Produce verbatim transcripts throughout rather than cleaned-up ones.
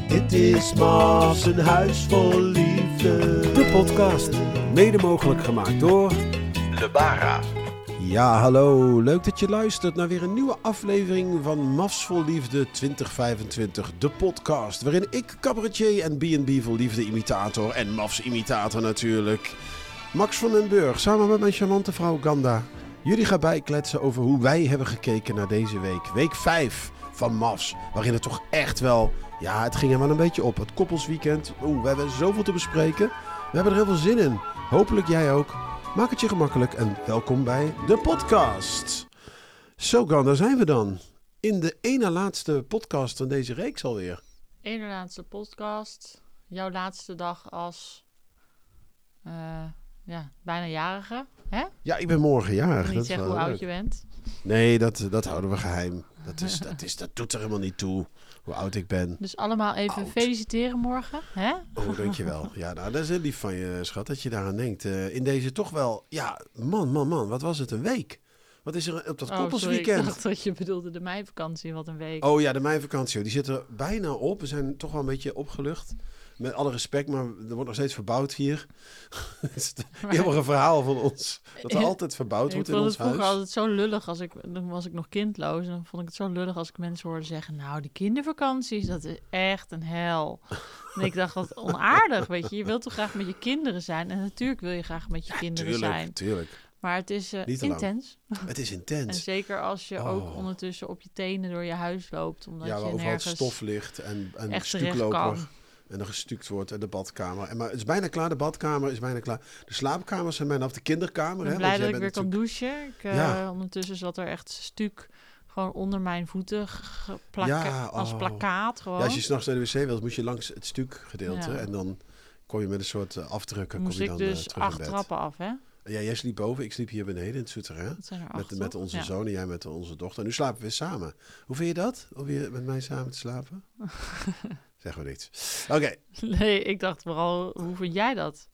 Dit is Mavs, een huis vol liefde. De podcast, mede mogelijk gemaakt door Lebara. Ja, hallo. Leuk dat je luistert naar weer een nieuwe aflevering van Mavs vol Liefde twintig vijfentwintig. De podcast, waarin ik, cabaretier en B en B vol Liefde imitator en Mavs imitator natuurlijk, Max van den Burg, samen met mijn charmante vrouw Ganda, jullie gaan bijkletsen over hoe wij hebben gekeken naar deze week. Week vijf van Mavs, waarin het toch echt wel, ja, het ging er wel een beetje op. Het koppelsweekend, oeh, we hebben zoveel te bespreken. We hebben er heel veel zin in. Hopelijk jij ook. Maak het je gemakkelijk en welkom bij de podcast. Zo, Gan, daar zijn we dan. In de ene laatste podcast van deze reeks alweer. Ene laatste podcast. Jouw laatste dag als uh, ja, bijna jarige. Hè? Ja, ik ben morgen jarig. Ik kan niet zeggen hoe oud je bent. Nee, dat, dat houden we geheim. Dat, is, dat, is, dat doet er helemaal niet toe, hoe oud ik ben. Dus allemaal even oud. Feliciteren morgen. Hè? Oh, dankjewel. Ja, nou, dat is heel lief van je, schat, dat je daaraan denkt. Uh, in deze toch wel, ja, man, man, man, wat was het, een week? Wat is er op dat oh, koppelsweekend? Sorry, ik dacht dat je bedoelde de meivakantie, wat een week. Oh ja, de meivakantie, die zit er bijna op. We zijn toch wel een beetje opgelucht. Met alle respect, maar er wordt nog steeds verbouwd hier. Het is het eeuwige verhaal van ons. Dat er altijd verbouwd wordt in ons huis. Ik vond het vroeger altijd zo lullig. Als ik, dan was ik nog kindloos. En dan vond ik het zo lullig als ik mensen hoorde zeggen... Nou, die kindervakanties, dat is echt een hel. En ik dacht, dat onaardig, weet je. Je wilt toch graag met je kinderen zijn. En natuurlijk wil je graag met je ja, kinderen tuurlijk, zijn. Tuurlijk. Maar het is uh, intens. Het is intens. En zeker als je oh. ook ondertussen op je tenen door je huis loopt. Omdat ja, je waar overal nergens stof ligt en, en echt stukloper. En er gestuukt wordt en de badkamer. En maar het is bijna klaar, de badkamer is bijna klaar. De slaapkamers zijn bijna af, de kinderkamer. Ik ben hè, blij dat ik weer natuurlijk... kan douchen. Ik, uh, ja. Ondertussen zat er echt stuk gewoon onder mijn voeten geplakt, ja, oh. als plakkaat. Gewoon. Ja, als je s'nachts naar de wc wilt, moet je langs het stukgedeelte. Ja. En dan kom je met een soort uh, afdrukken. Moest kom je dan, ik dus uh, terug acht in bed. trappen af, hè? Ja, jij sliep boven, ik sliep hier beneden in het souterrain. Met, acht, met onze ja. zoon en jij met onze dochter. En nu slapen we weer samen. Hoe vind je dat, om weer met mij samen te slapen? Zeg maar niets. Oké. Okay. Nee, ik dacht vooral, hoe vind jij dat?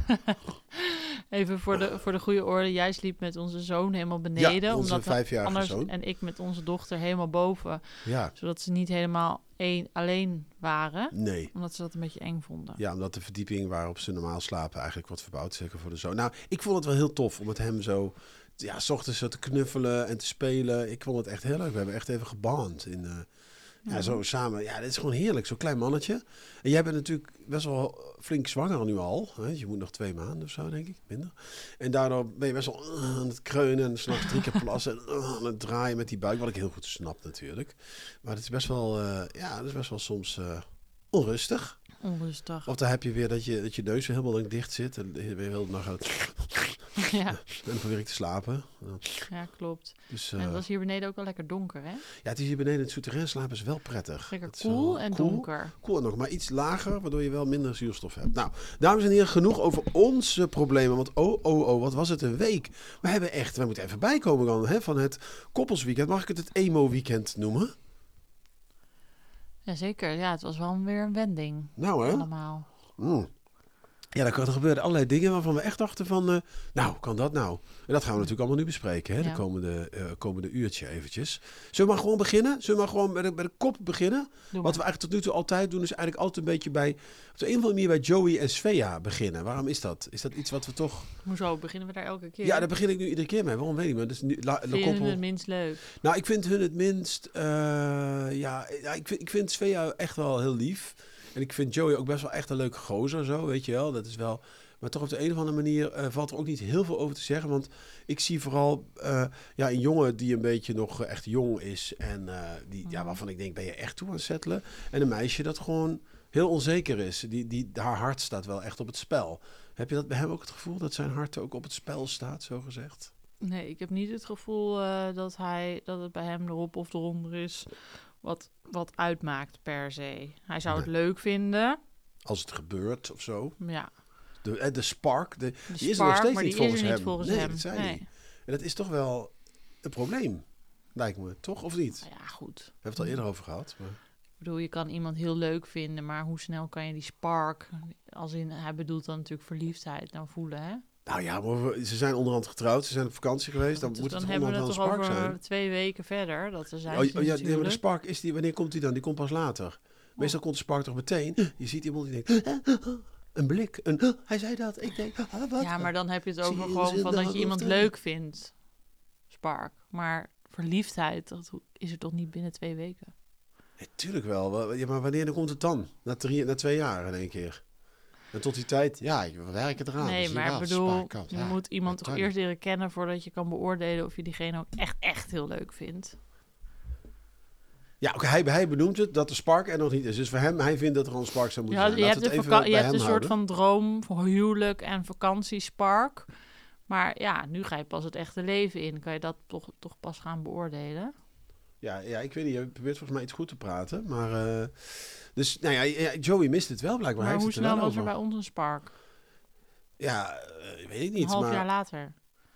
Even voor de, voor de goede orde. Jij sliep met onze zoon helemaal beneden. Ja, onze omdat vijfjarige anders, zoon. En ik met onze dochter helemaal boven. Ja. Zodat ze niet helemaal één, alleen waren. Nee. Omdat ze dat een beetje eng vonden. Ja, omdat de verdieping waarop ze normaal slapen eigenlijk wordt verbouwd. Zeker voor de zoon. Nou, ik vond het wel heel tof om met hem zo... Ja, 's ochtends zo te knuffelen en te spelen. Ik vond het echt heel leuk. We hebben echt even geband in... Uh, Ja, ja, zo samen. Ja, dit is gewoon heerlijk. Zo'n klein mannetje. En jij bent natuurlijk best wel flink zwanger nu al. Hè? Je moet nog twee maanden of zo, denk ik. Minder. En daardoor ben je best wel uh, aan het kreunen. En s'nachts drie keer plassen. En uh, aan het draaien met die buik. Wat ik heel goed snap natuurlijk. Maar het is best wel... Uh, ja, het is best wel soms uh, onrustig. Onrustig. Of dan heb je weer dat je, dat je neus weer helemaal dicht zit. En je weer heel nog uit... Ja. En dan probeer ik te slapen. Ja, klopt. Dus, uh, en het was hier beneden ook wel lekker donker, hè? Ja, het is hier beneden in het souterrain slapen is wel prettig. Lekker koel en cool, donker. Cool en nog, maar iets lager, waardoor je wel minder zuurstof hebt. Nou, dames en heren, genoeg over onze problemen. Want oh, oh, oh, wat was het een week. We hebben echt, we moeten even bijkomen dan, hè, van het koppelsweekend. Mag ik het het emo-weekend noemen? Jazeker, ja, het was wel weer een wending. Nou, hè? Allemaal. Mm. Ja, er gebeurden allerlei dingen waarvan we echt dachten van... Uh, nou, kan dat nou? En dat gaan we natuurlijk allemaal nu bespreken, hè? Ja. De komende, uh, komende uurtje eventjes. Zullen we maar gewoon beginnen? Zullen we maar gewoon bij de, bij de kop beginnen? Wat we eigenlijk tot nu toe altijd doen... is eigenlijk altijd een beetje bij... op de een of andere manier bij Joey en Svea beginnen. Waarom is dat? Is dat iets wat we toch... Hoezo? Beginnen we daar elke keer? Ja, daar begin ik nu iedere keer mee. Waarom weet ik maar. Dus nu, la, vind je koppel... hun het minst leuk? Nou, ik vind hun het minst... Uh, ja, ja, ik vind, ik vind Svea echt wel heel lief... En ik vind Joey ook best wel echt een leuke gozer, zo, weet je wel. Dat is wel... Maar toch op de een of andere manier uh, valt er ook niet heel veel over te zeggen. Want ik zie vooral uh, ja, een jongen die een beetje nog uh, echt jong is. En uh, die, ja, waarvan ik denk, ben je echt toe aan het settelen? En een meisje dat gewoon heel onzeker is. Die, die, haar hart staat wel echt op het spel. Heb je dat bij hem ook het gevoel dat zijn hart ook op het spel staat, zo gezegd? Nee, ik heb niet het gevoel uh, dat, hij, dat het bij hem erop of eronder is... Wat, wat uitmaakt per se. Hij zou nee. het leuk vinden. Als het gebeurt of zo. Ja. De, de spark, de, de die spark, is er nog steeds maar niet die volgens is er hem. Niet volgens nee, hem. dat zei nee. hij. En dat is toch wel een probleem, lijkt me. Toch of niet? Nou ja, goed. We hebben het al eerder over gehad. Maar... Ik bedoel, je kan iemand heel leuk vinden, maar hoe snel kan je die spark, als in, hij bedoelt dan natuurlijk verliefdheid, nou voelen, hè? Nou ja, maar ze zijn onderhand getrouwd, ze zijn op vakantie geweest, dan dus moet dan het hebben onderhand we wel het een toch spark over zijn. twee weken verder, dat ze zijn Oh, oh ja, natuurlijk. nee, maar de spark, is die, wanneer komt die dan? Die komt pas later. Meestal komt de spark toch meteen. Je ziet iemand die denkt... Een blik, een... Hij zei dat. Ik denk... Ah, wat? Ja, maar dan heb je het Zie over je gewoon zin van daar dat je iemand of leuk vindt. Spark. Maar verliefdheid, dat is er toch niet binnen twee weken? Ja, tuurlijk wel. Wel, ja, maar wanneer dan komt het dan? Na, drie, na twee jaar in één keer. En tot die tijd, ja, we werken eraan. Nee, dus maar ja, ik bedoel, sparkkant, je ja, moet iemand toch tuurlijk. eerst leren kennen voordat je kan beoordelen of je diegene ook echt, echt heel leuk vindt. Ja, oké, hij, hij benoemt het dat de spark er nog niet is. Dus voor hem, hij vindt dat er al een spark zou moeten Ja, zijn. je Laten hebt, we de het even vaka- bij je hebt hem een soort houden. van droom voor huwelijk en vakantiespark. Maar ja, nu ga je pas het echte leven in. Kan je dat toch, toch pas gaan beoordelen? Ja, ja, ik weet niet, je probeert volgens mij iets goed te praten. Maar, uh, dus, nou ja, ja, Joey mist het wel blijkbaar. Maar hij hoe heeft het er snel wel was er over. bij ons een spark? Ja, uh, weet ik niet. Een half maar... jaar later.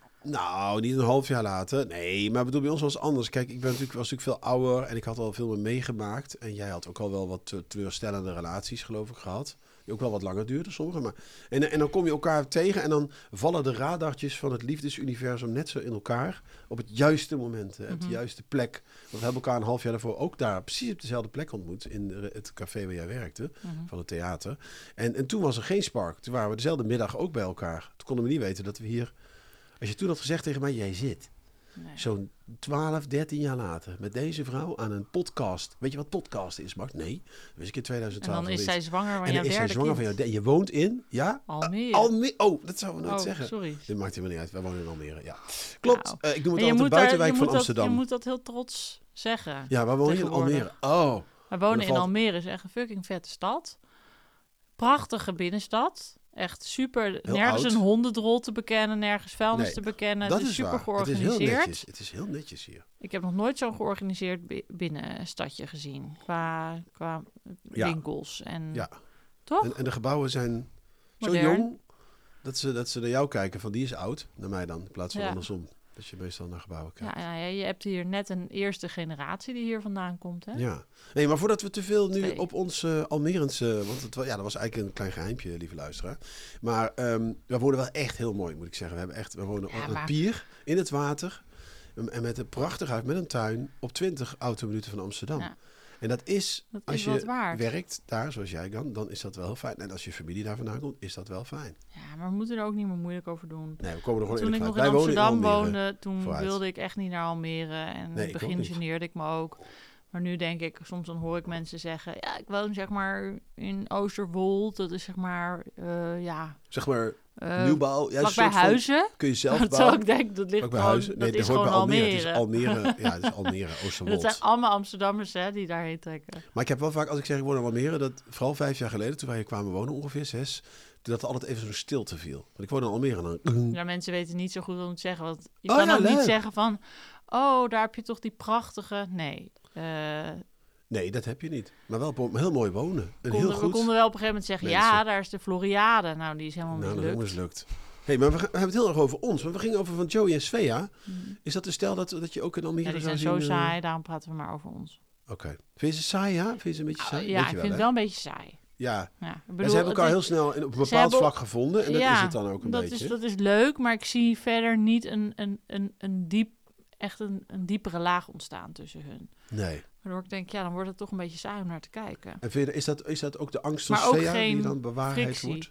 Nou, niet een half jaar later. Nee, maar bedoel, bij ons was het anders. Kijk, ik ben natuurlijk, was natuurlijk veel ouder en ik had al veel meer meegemaakt. En jij had ook al wel wat teleurstellende relaties, geloof ik, gehad. Die ook wel wat langer duurden, sommige. Maar... En, en dan kom je elkaar tegen en dan vallen de radartjes van het liefdesuniversum net zo in elkaar. Op het juiste moment, hè, op de Mhm. juiste plek. Want we hebben elkaar een half jaar daarvoor ook daar precies op dezelfde plek ontmoet. In de- het café waar jij werkte, Mhm. van het theater. En, en toen was er geen spark. Toen waren we dezelfde middag ook bij elkaar. Toen konden we niet weten dat we hier... Als je toen had gezegd tegen mij, jij zit Nee. zo'n twaalf, dertien jaar later met deze vrouw aan een podcast. Weet je wat podcast is, Max? Nee, dat wist ik in tweeduizend En twaalf dan is al zij iets. zwanger van En jouw dan is zij derde zwanger kind. van jou. En je woont in, ja? Almere. Almere. Oh, dat zouden we nooit Oh, zeggen. sorry. Dit maakt helemaal niet uit. Wij wonen in Almere, ja. Klopt. Nou. Eh, ik noem het En je altijd moet, daar, buitenwijk je, van moet dat, Amsterdam. je moet dat heel trots zeggen. Ja, waar woon je in tegenwoordig. Almere? Oh, Wij wonen Dan in valt- Almere, is echt een fucking vette stad. Prachtige binnenstad. Echt super. Heel nergens oud. een hondendrol te bekennen, nergens vuilnis Nee, te bekennen. dat het is, is super waar. Het is heel georganiseerd. netjes. Het is heel netjes hier. Ik heb nog nooit zo'n georganiseerd bi- binnenstadje gezien. Qua, qua Ja. winkels. En, Ja. Toch? En, en de gebouwen zijn zo Modern. jong dat ze, dat ze naar jou kijken van die is oud, naar mij dan, in plaats van Ja. andersom. Dat je meestal naar gebouwen kijkt. Ja, ja, ja, je hebt hier net een eerste generatie die hier vandaan komt. Hè? Ja. Nee, maar voordat we te veel nu Twee. op ons uh, Almerense... Want het, wa- ja, dat was eigenlijk een klein geheimpje, lieve luisteraar. Maar um, we wonen wel echt heel mooi, moet ik zeggen. We, hebben echt, we wonen Ja, op een maar- pier in het water. En en met een prachtig huis, met een tuin, op twintig autominuten van Amsterdam. Ja. En dat is, Dat als is je wat waard. werkt daar, zoals jij kan, dan is dat wel heel fijn. En als je familie daar vandaan komt, is dat wel fijn. Ja, maar we moeten er ook niet meer moeilijk over doen. Nee, we komen er gewoon Toen ik eerlijk nog uit. in Wij wonen Amsterdam Almere. woonde, toen Vooruit. wilde ik echt niet naar Almere. En in Nee, het ik begin ook niet. geneerde ik me ook. Maar nu denk ik, soms dan hoor ik mensen zeggen... Ja, ik woon zeg maar in Oosterwold. Dat is zeg maar, uh, ja... Zeg maar, Uh, nieuwbouw. Ja, een vlakbij soort van- Huizen. kun je zelf Terwijl bouwen. ik denk, dat ligt Vlakbij gewoon, Huizen. Nee, dat is hoort gewoon bij Almere. Het is Almere. Ja, het is Almere, Oosterwold. Dat zijn allemaal Amsterdammers hè, die daarheen trekken. Maar ik heb wel vaak, als ik zeg ik woon in Almere, dat vooral vijf jaar geleden, toen wij hier kwamen wonen, ongeveer zes, dat er altijd even zo'n stilte viel. Want ik woon in Almere en dan... Ja, mensen weten niet zo goed wat moet zeggen. Want je Oh kan ja, ook niet leuk. zeggen van... Oh, daar heb je toch die prachtige... Nee. Uh, Nee, dat heb je niet. Maar wel bo- heel mooi wonen. En konden, heel goed. We konden wel op een gegeven moment zeggen... mensen. Ja, daar is de Floriade. Nou, die is helemaal Nou, dat is mislukt. mislukt. Hey, maar we, gaan- we hebben het heel erg over ons. Maar we gingen over van Joey en Svea. Mm. Is dat de stel dat, dat je ook in Almere Ja, die zou zijn zien? zo eh? saai, daarom praten we maar over ons. Oké. Vind je ze saai, ja? Vind je ze een beetje Ah, saai? ja, Weet ik je vind het hè? wel een beetje saai. Ja. Ja, ik En bedoel, ze hebben elkaar het heel is- snel in, op een bepaald hebben- vlak gevonden. En dat ja, is het dan ook een dat beetje. Is, dat is leuk, maar ik zie verder niet een, een, een, een diep, echt een, een diepere laag ontstaan tussen hun. Nee. Waardoor ik denk, ja, dan wordt het toch een beetje saai om naar te kijken. En vind je, is, dat, is dat ook de angst van Maar ook Svea die geen dan bewaarheid frictie. wordt?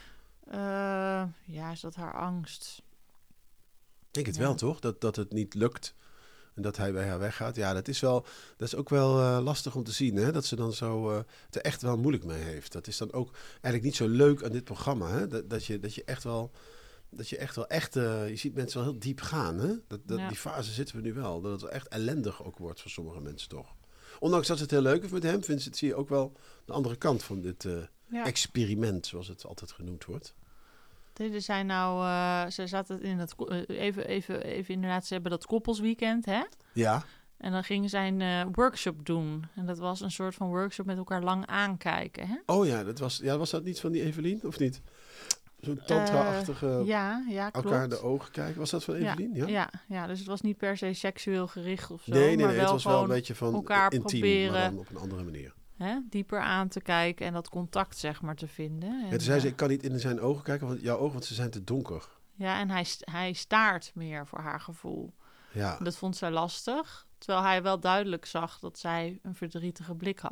Uh, ja, is dat haar angst? Ik denk het Ja. wel, toch? Dat, dat het niet lukt en dat hij bij haar weggaat. Ja, dat is, wel, dat is ook wel uh, lastig om te zien, hè? Dat ze dan zo uh, het er echt wel moeilijk mee heeft. Dat is dan ook eigenlijk niet zo leuk aan dit programma, hè? Dat, dat, je, dat je echt wel... Dat je echt wel echt... Uh, je ziet mensen wel heel diep gaan, hè? Dat, dat, Ja. Die fase zitten we nu wel. Dat het wel echt ellendig ook wordt voor sommige mensen, toch? Ondanks dat ze het heel leuk heeft met hem, vindt ze het, zie je ook wel de andere kant van dit uh, Ja. experiment, zoals het altijd genoemd wordt. Deze zijn nou, uh, ze zaten in het, ko- uh, even, even, even inderdaad, ze hebben dat koppelsweekend, hè? Ja, En dan gingen zij een uh, workshop doen. En dat was een soort van workshop met elkaar lang aankijken, hè? oh ja, dat was, ja, was dat niet van die Evelien, of niet? Zo'n tantra-achtige... Uh, ja, ja, klopt. elkaar in de ogen kijken. Was dat van Evelien? Ja. Ja, ja, ja, dus het was niet per se seksueel gericht of zo. Nee, nee, maar nee. wel Het was wel een gewoon beetje van elkaar intiem, proberen maar dan op een andere manier. hè, dieper aan te kijken en dat contact zeg maar te vinden. En, En toen zei ze, uh, ik kan niet in zijn ogen kijken, want jouw ogen, want ze zijn te donker. ja, en hij, st- hij staart meer voor haar gevoel. Ja. Dat vond zij lastig, terwijl hij wel duidelijk zag dat zij een verdrietige blik had.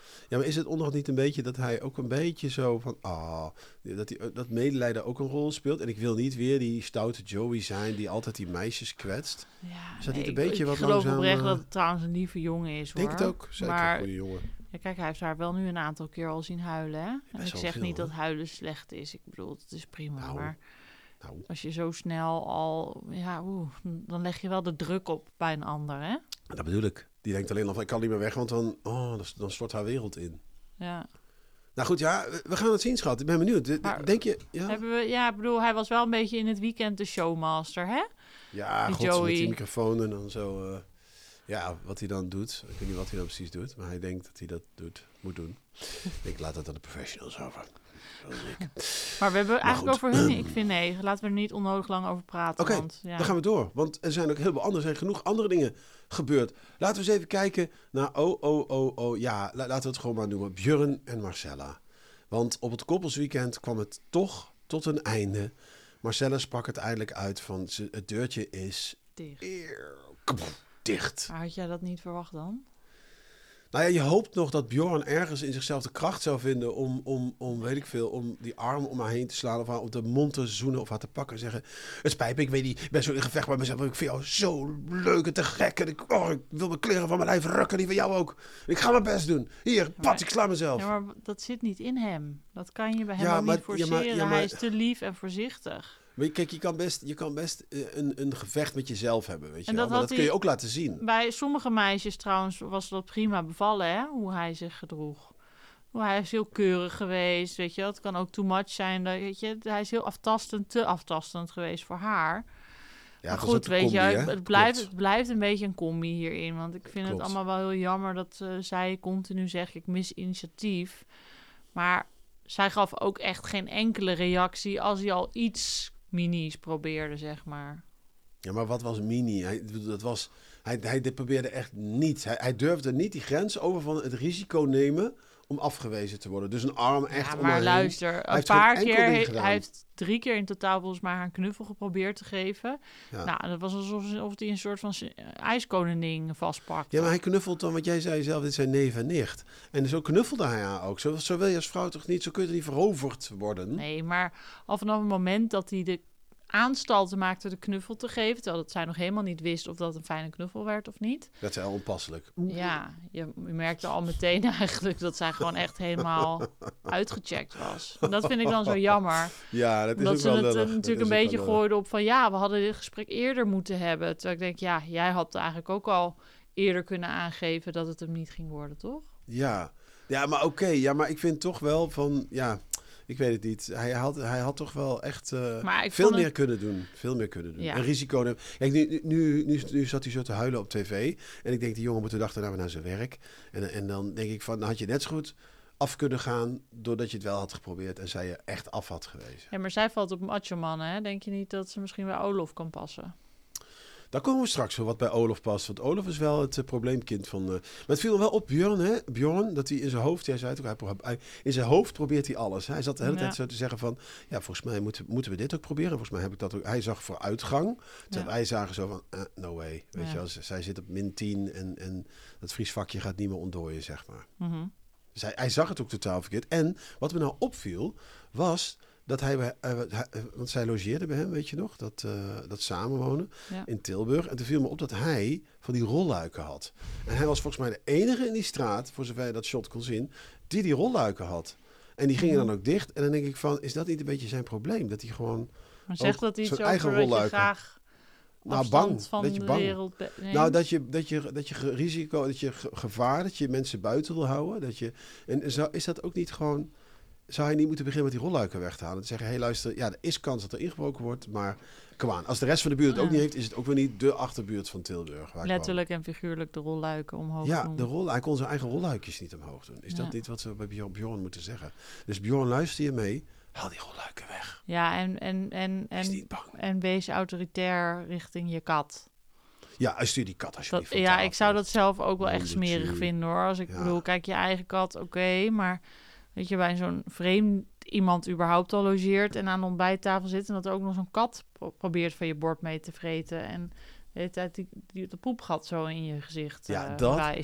Ja, maar is het onderhand niet een beetje dat hij ook een beetje zo van... Ah, dat, hij, dat medelijden ook een rol speelt? En ik wil niet weer die stoute Joey zijn die altijd die meisjes kwetst. Ja, Is dat nee, niet een beetje ik, wat ik geloof langzaam, oprecht uh, dat het trouwens een lieve jongen is, hoor. denk het ook. Zeker maar, een goede jongen. Ja, kijk, hij heeft haar wel nu een aantal keer al zien huilen, hè? En ik wel zeg veel, niet hè? dat huilen slecht is. Ik bedoel, het is prima, Nou, maar... Nou, Als je zo snel al... Ja, oeh, dan leg je wel de druk op bij een ander, hè? dat bedoel ik. Die denkt alleen al van, ik kan niet meer weg, want dan, oh, dan, dan stort haar wereld in. Ja. Nou goed, ja, we- we gaan het zien, schat. Ik ben benieuwd. De- de- Maar Denk je... Ja, Hebben we, ja, ik bedoel, hij was wel een beetje in het weekend de showmaster, hè? ja die god, met Joey. die microfoon en dan zo... eh, ja, wat hij dan doet. Ik weet niet wat hij dan precies doet, maar hij denkt dat hij dat doet, moet doen. Ik laat het aan de professionals over. Zoals ik. Maar we hebben eigenlijk goed. over hun... Ik vind nee, laten we er niet onnodig lang over praten. Oké, want, ja. Dan gaan we door. Want er zijn ook heel veel andere, er zijn genoeg andere dingen gebeurd. Laten we eens even kijken naar, oh, oh, oh, oh, ja, la- laten we het gewoon maar noemen. Björn en Marcella. Want op het koppelsweekend kwam het toch tot een einde. Marcella sprak het eindelijk uit van, ze, het deurtje is Dicht. eer, kapot, dicht. Maar had jij dat niet verwacht dan? Nou ja, je hoopt nog dat Bjorn ergens in zichzelf de kracht zou vinden om, om, om weet ik veel, om die arm om haar heen te slaan of haar op de mond te zoenen of haar te pakken en zeggen, het spijt me, ik weet niet, ik ben zo in gevecht met mezelf, maar ik vind jou zo leuk en te gek en ik, oh, ik wil mijn kleren van mijn lijf rukken, die van jou ook. Ik ga mijn best doen. Hier, pat, maar- ik sla mezelf. Ja, maar dat zit niet in hem. Dat kan je bij hem Ja, ook maar- niet ja, forceren. maar- ja, maar- Hij is te lief en voorzichtig. Maar je- kijk, je kan best, je kan best eh, een, een gevecht met jezelf hebben, weet je En wel. dat Maar had dat kun je hij- ook laten zien. Bij sommige meisjes trouwens was dat prima bevallen, hè? Hoe hij zich gedroeg. Hoe hij is heel keurig geweest, weet je wel. Het kan ook too much zijn, dat, weet je. Hij is heel aftastend, te aftastend geweest voor haar. Ja, maar het was ook goed, de weet combi, je, hè? het, Klopt. blijft, het blijft een beetje een combi hierin. Want ik vind Klopt. het allemaal wel heel jammer dat uh, zij continu zegt, ik mis initiatief. Maar zij gaf ook echt geen enkele reactie als hij al iets minis probeerde, zeg maar. Ja, maar wat was Mini? Hij, dat was, hij, hij dit probeerde echt niet. Hij, hij durfde niet die grens over van het risico nemen om afgewezen te worden. Dus een arm echt Ja, om maar haar heen. luister, een heeft geen paar enkel keer... ding he- gedaan. hij heeft drie keer in totaal volgens mij haar een knuffel geprobeerd te geven. Ja. Nou, dat was alsof of hij een soort van s- ijskoningin vastpakte. Ja, maar hij knuffelt dan, wat jij zei zelf, dit zijn neef en nicht. En zo knuffelde hij haar ook. Zo, zo wil je als vrouw toch niet, zo kun je er niet veroverd worden. Nee, maar al vanaf het moment dat hij de aanstalten maakte de knuffel te geven, terwijl dat zij nog helemaal niet wist of dat een fijne knuffel werd of niet. Dat is heel onpasselijk. Ja, je, je merkte al meteen eigenlijk dat zij gewoon echt helemaal uitgecheckt was. En dat vind ik dan zo jammer. Ja, dat is Dat ook ze wel het eh, lullig. Dat natuurlijk is een ook beetje wel lullig. gooiden op van ja, we hadden dit gesprek eerder moeten hebben. Terwijl ik denk, ja, jij had eigenlijk ook al eerder kunnen aangeven dat het hem niet ging worden, toch? Ja, ja maar oké. Ja, maar ik vind toch wel van, ja, ik weet het niet. Hij had, hij had toch wel echt uh, Maar ik veel vond meer het- kunnen doen. Veel meer kunnen doen. Ja. Een risico nemen. Kijk, nu, nu, nu, nu zat hij zo te huilen op tv. En ik denk, die jongen moet de dag daarna weer naar zijn werk. En, en dan denk ik van, dan had je net zo goed af kunnen gaan doordat je het wel had geprobeerd en zij je echt af had gewezen. Ja, maar zij valt op macho mannen, hè? Denk je niet dat ze misschien bij Olof kan passen? Daar komen we straks wel wat bij Olof past. Want Olof is wel het uh, probleemkind van... Uh, maar het viel me wel op Björn, hè? Björn, dat hij in zijn hoofd... Jij zei het ook, hij, pro- hij, in zijn hoofd probeert hij alles. Hij zat de hele Ja. tijd zo te zeggen van... Ja, volgens mij moeten, moeten we dit ook proberen. Volgens mij heb ik dat ook... Hij zag vooruitgang. Terwijl Ja. wij zagen zo van... Uh, no way. Weet Ja. je wel, z- zij zit op min tien en, en dat vriesvakje gaat niet meer ontdooien, zeg maar. Mhm. Dus hij, hij zag het ook totaal verkeerd. En wat me nou opviel, was... Dat hij, bij- uh, hij- uh, want zij logeerde bij hem, weet je nog? Dat, uh, dat samenwonen Ja. in Tilburg. En toen viel me op dat hij van die rolluiken had. En hij was volgens mij de enige in die straat, voor zover je dat shot kon zien, die die rolluiken had. En die gingen Mhm. dan ook dicht. En dan denk ik van, is dat niet een beetje zijn probleem? Dat hij gewoon... Maar zegt Ook dat iets zijn over eigen dat je rolluiken. graag Nou, afstand bang. van Dat je de bang. wereld be- neemt? Nou, dat je, dat je, dat je ge- risico, dat je ge- gevaar, dat je mensen buiten wil houden. Dat je, en zou, is dat ook niet gewoon... Zou hij niet moeten beginnen met die rolluiken weg te halen? En zeggen, hé hey, luister, ja, er is kans dat er ingebroken wordt, maar kom aan. Als de rest van de buurt het ook Ja. niet heeft, is het ook weer niet de achterbuurt van Tilburg. Waar ik Letterlijk en figuurlijk de rolluiken omhoog woon. Ja, doen. de rol, hij kon zijn eigen rolluikjes niet omhoog doen. Is Ja. dat niet wat we bij Bjorn, Bjorn moeten zeggen? Dus Bjorn, luister je mee? Haal die rolluiken weg. Ja, en, en, en, Is en, niet bang. en wees autoritair richting je kat. Ja, stuur die kat Dat, alsjeblieft van ja, tafel. ik zou dat zelf ook wel echt Wondertje. smerig vinden hoor. Als ik Ja. bedoel, kijk, je eigen kat, oké, maar weet je, bij zo'n vreemd iemand überhaupt al logeert en aan de ontbijttafel zit en dat er ook nog zo'n kat pro- probeert van je bord mee te vreten en de hele tijd die, die, de poepgat zo in je gezicht Ja, eh, dat- wijst.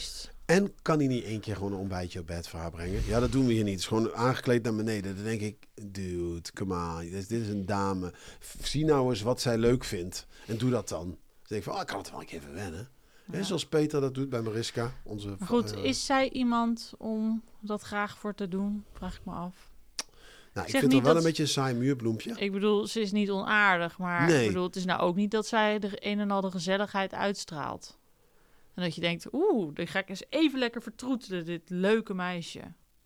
En kan hij niet één keer gewoon een ontbijtje op bed voor haar brengen? Ja, dat doen we hier niet. Het is gewoon aangekleed naar beneden. Dan denk ik, dude, come on. Dit, dit is een dame. Zie nou eens wat zij leuk vindt. En doe dat dan. Dan denk ik van, oh, ik kan het wel een keer even wennen. Ja. Zoals Peter dat doet bij Mariska. Onze, maar goed, uh, is zij iemand om dat graag voor te doen? Vraag ik me af. Nou, ik, ik vind haar wel dat... een beetje een saai muurbloempje. Ik bedoel, ze is niet onaardig. Maar nee. ik bedoel, het is nou ook niet dat zij de een en al de gezelligheid uitstraalt. En dat je denkt, oeh, dan ga ik eens even lekker vertroetelen, dit leuke meisje.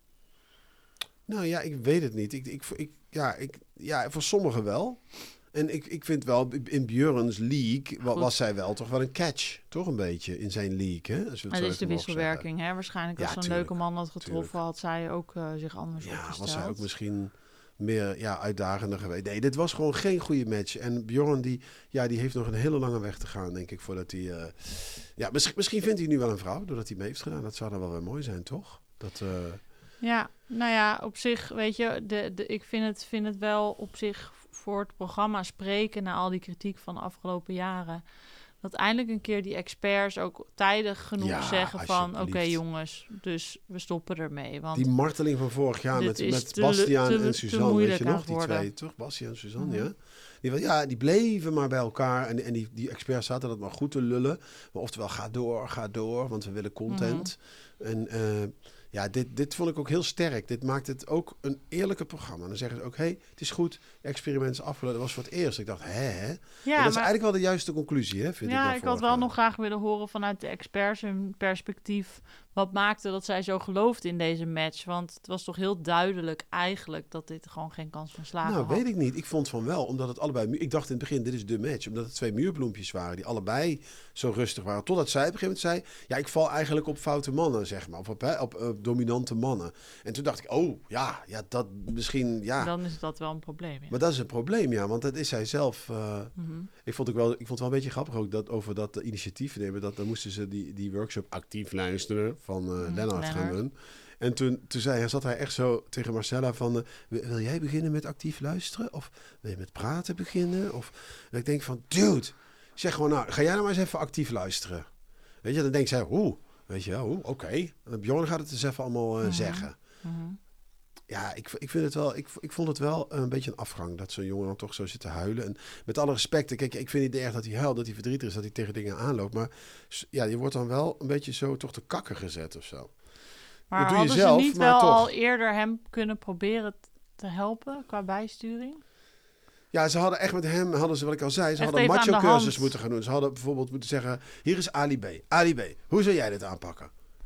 Nou ja, ik weet het niet. Ik, ik, ik, ja, ik, ja, voor sommigen wel. En ik, ik vind wel, in Björn's league was, was zij wel toch wel een catch. Toch een beetje, in zijn league. Hè? Als we het maar zo dit is de wisselwerking, zeggen. hè? Waarschijnlijk als ja, zo'n tuurlijk, leuke man had getroffen, tuurlijk. had zij ook uh, zich anders ja, opgesteld. was zij ook misschien meer ja, uitdagender geweest. Nee, dit was gewoon geen goede match. En Björn, die, ja, die heeft nog een hele lange weg te gaan, denk ik, voordat hij... Uh, ja, misschien, misschien vindt hij nu wel een vrouw, doordat hij mee heeft gedaan. Dat zou dan wel weer mooi zijn, toch? Dat... Uh... Ja, nou ja, op zich, weet je, de, de, ik vind het, vind het wel op zich voor het programma spreken na al die kritiek van de afgelopen jaren. Dat eindelijk een keer die experts ook tijdig genoeg ja, zeggen van... oké okay, jongens, dus we stoppen ermee. Want die marteling van vorig jaar met, met te, Bastiaan te, en Suzanne, weet je nog? Die worden. twee, toch? Bastiaan en Suzanne, Mm-hmm. ja. Die, ja, die bleven maar bij elkaar. En, en die, die experts zaten dat maar goed te lullen. Maar oftewel, ga door, ga door, want we willen content. Mm-hmm. En... Uh, Ja, dit, dit vond ik ook heel sterk. Dit maakt het ook een eerlijke programma. Dan zeggen ze ook, hé, hey, het is goed, experiment is afgelopen. Dat was voor het eerst. Ik dacht, hè, hè? Ja, dat maar, is eigenlijk wel de juiste conclusie, hè, vind ja, ik. Ja, ik had wel nog graag willen horen vanuit de experts hun perspectief. Wat maakte dat zij zo geloofde in deze match? Want het was toch heel duidelijk eigenlijk dat dit gewoon geen kans van slagen nou, had. weet ik niet. Ik vond van wel, omdat het allebei... Ik dacht in het begin, dit is de match. Omdat het twee muurbloempjes waren die allebei zo rustig waren. Totdat zij op een gegeven moment zei... Ja, ik val eigenlijk op foute mannen, zeg maar. Of op, hè, op, op dominante mannen. En toen dacht ik, oh, ja, ja dat misschien... Ja. Dan is dat wel een probleem, ja. Maar dat is een probleem, ja. Want dat is zij zelf... Uh, mm-hmm. ik, vond ook wel, ik vond het wel een beetje grappig ook dat over dat uh, initiatief nemen. Dat, dan moesten ze die, die workshop actief luisteren van uh, mm, Lennart gaan doen. En toen, toen zei, zat hij echt zo tegen Marcella van... Uh, wil jij beginnen met actief luisteren? Of wil je met praten beginnen? Of, en ik denk van, dude, zeg gewoon nou, ga jij nou maar eens even actief luisteren. Weet je, dan denkt zij, oeh, weet je, oeh, oké. Okay. En Björn gaat het eens even allemaal uh, mm-hmm. zeggen. Mm-hmm. Ja, ik, ik vind het wel, ik, ik vond het wel een beetje een afgang dat zo'n jongen dan toch zo zit te huilen. En met alle respect, kijk, ik vind niet erg dat hij huilt, dat hij verdrietig is, dat hij tegen dingen aanloopt. Maar ja, je wordt dan wel een beetje zo toch te kakken gezet of zo. Maar dat doe hadden je zelf, ze niet maar wel toch. al eerder hem kunnen proberen te helpen qua bijsturing? Ja, ze hadden echt met hem, hadden ze wat ik al zei, ze echt hadden macho-cursus hand. moeten gaan doen. Ze hadden bijvoorbeeld moeten zeggen, hier is Ali B. Ali B, hoe zou jij dit aanpakken?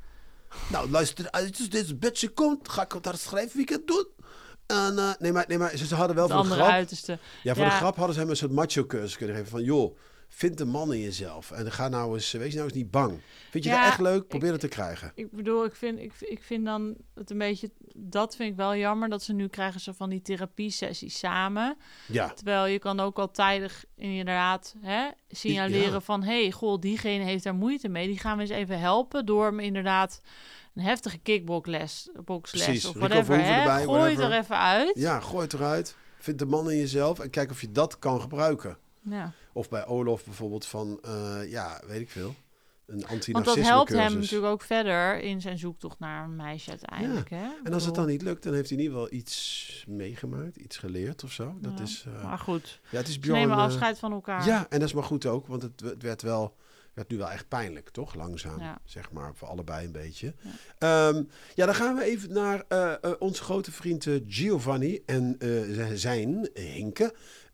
Nou, luister, als deze bitch komt, ga ik daar schrijven wie ik het doe. En, uh, nee, maar, nee, maar ze, ze hadden wel de voor de grap... uiterste. Ja, voor ja. de grap hadden ze hem een soort macho-cursus kunnen geven. Van, joh, vind de man in jezelf. En ga nou eens, wees nou eens niet bang. Vind je ja, dat echt leuk? Probeer ik, het te krijgen. Ik bedoel, ik vind, ik, ik vind dan het een beetje... Dat vind ik wel jammer, dat ze nu krijgen ze van die therapie-sessies samen. Ja. Terwijl je kan ook al tijdig inderdaad hè, signaleren ja. van... hé, hey, goh, diegene heeft daar moeite mee. Die gaan we eens even helpen door hem inderdaad... een heftige kickboxles boxles, of whatever. Hè? Erbij, gooi whatever. het er even uit. Ja, gooi het eruit. Vind de man in jezelf en kijk of je dat kan gebruiken. Ja. Of bij Olof bijvoorbeeld van, uh, ja, weet ik veel. Een anti-narcisme Want dat helpt cursus. hem natuurlijk ook verder in zijn zoektocht naar een meisje uiteindelijk. Ja. Hè? En als het dan niet lukt, dan heeft hij in ieder geval iets meegemaakt, iets geleerd of zo. Dat ja. is, uh, maar goed, ja, het is Björn, ze nemen afscheid van elkaar. Ja, en dat is maar goed ook, want het, het werd wel... werd nu wel echt pijnlijk, toch? Langzaam, ja. zeg maar, voor allebei een beetje. Ja, um, ja dan gaan we even naar uh, uh, onze grote vriend uh, Giovanni en uh, zijn Hinke.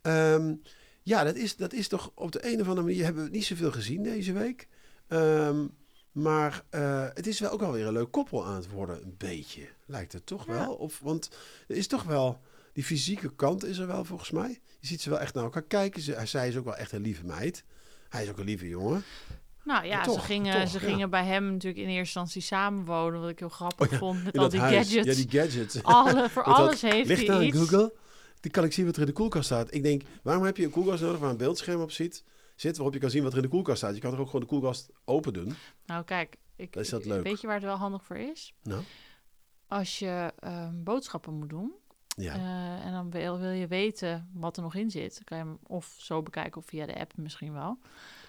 Um, ja, dat is, dat is toch op de een of andere manier... hebben we niet zoveel gezien deze week. Um, maar uh, het is wel ook wel weer een leuk koppel aan het worden, een beetje. Lijkt het toch ja. wel? Of, want er is toch wel... Die fysieke kant is er wel, volgens mij. Je ziet ze wel echt naar elkaar kijken. Ze, zij is ook wel echt een lieve meid. Hij is ook een lieve jongen. Nou ja, toch, ze gingen, toch, ze ja. gingen bij hem natuurlijk in eerste instantie samenwonen. Wat ik heel grappig oh ja, vond met al die huis. gadgets. Ja, die gadgets. Alle, voor alles dat, heeft ligt hij aan iets. Google. Die kan ik zien wat er in de koelkast staat. Ik denk, waarom heb je een koelkast nodig waar een beeldscherm op zit, zit waarop je kan zien wat er in de koelkast staat? Je kan er ook gewoon de koelkast open doen. Nou kijk, ik, is dat ik, leuk. weet je waar het wel handig voor is? Nou? Als je um, boodschappen moet doen. Ja. Uh, en dan wil, wil je weten wat er nog in zit. Dan kan je hem of zo bekijken of via de app misschien wel.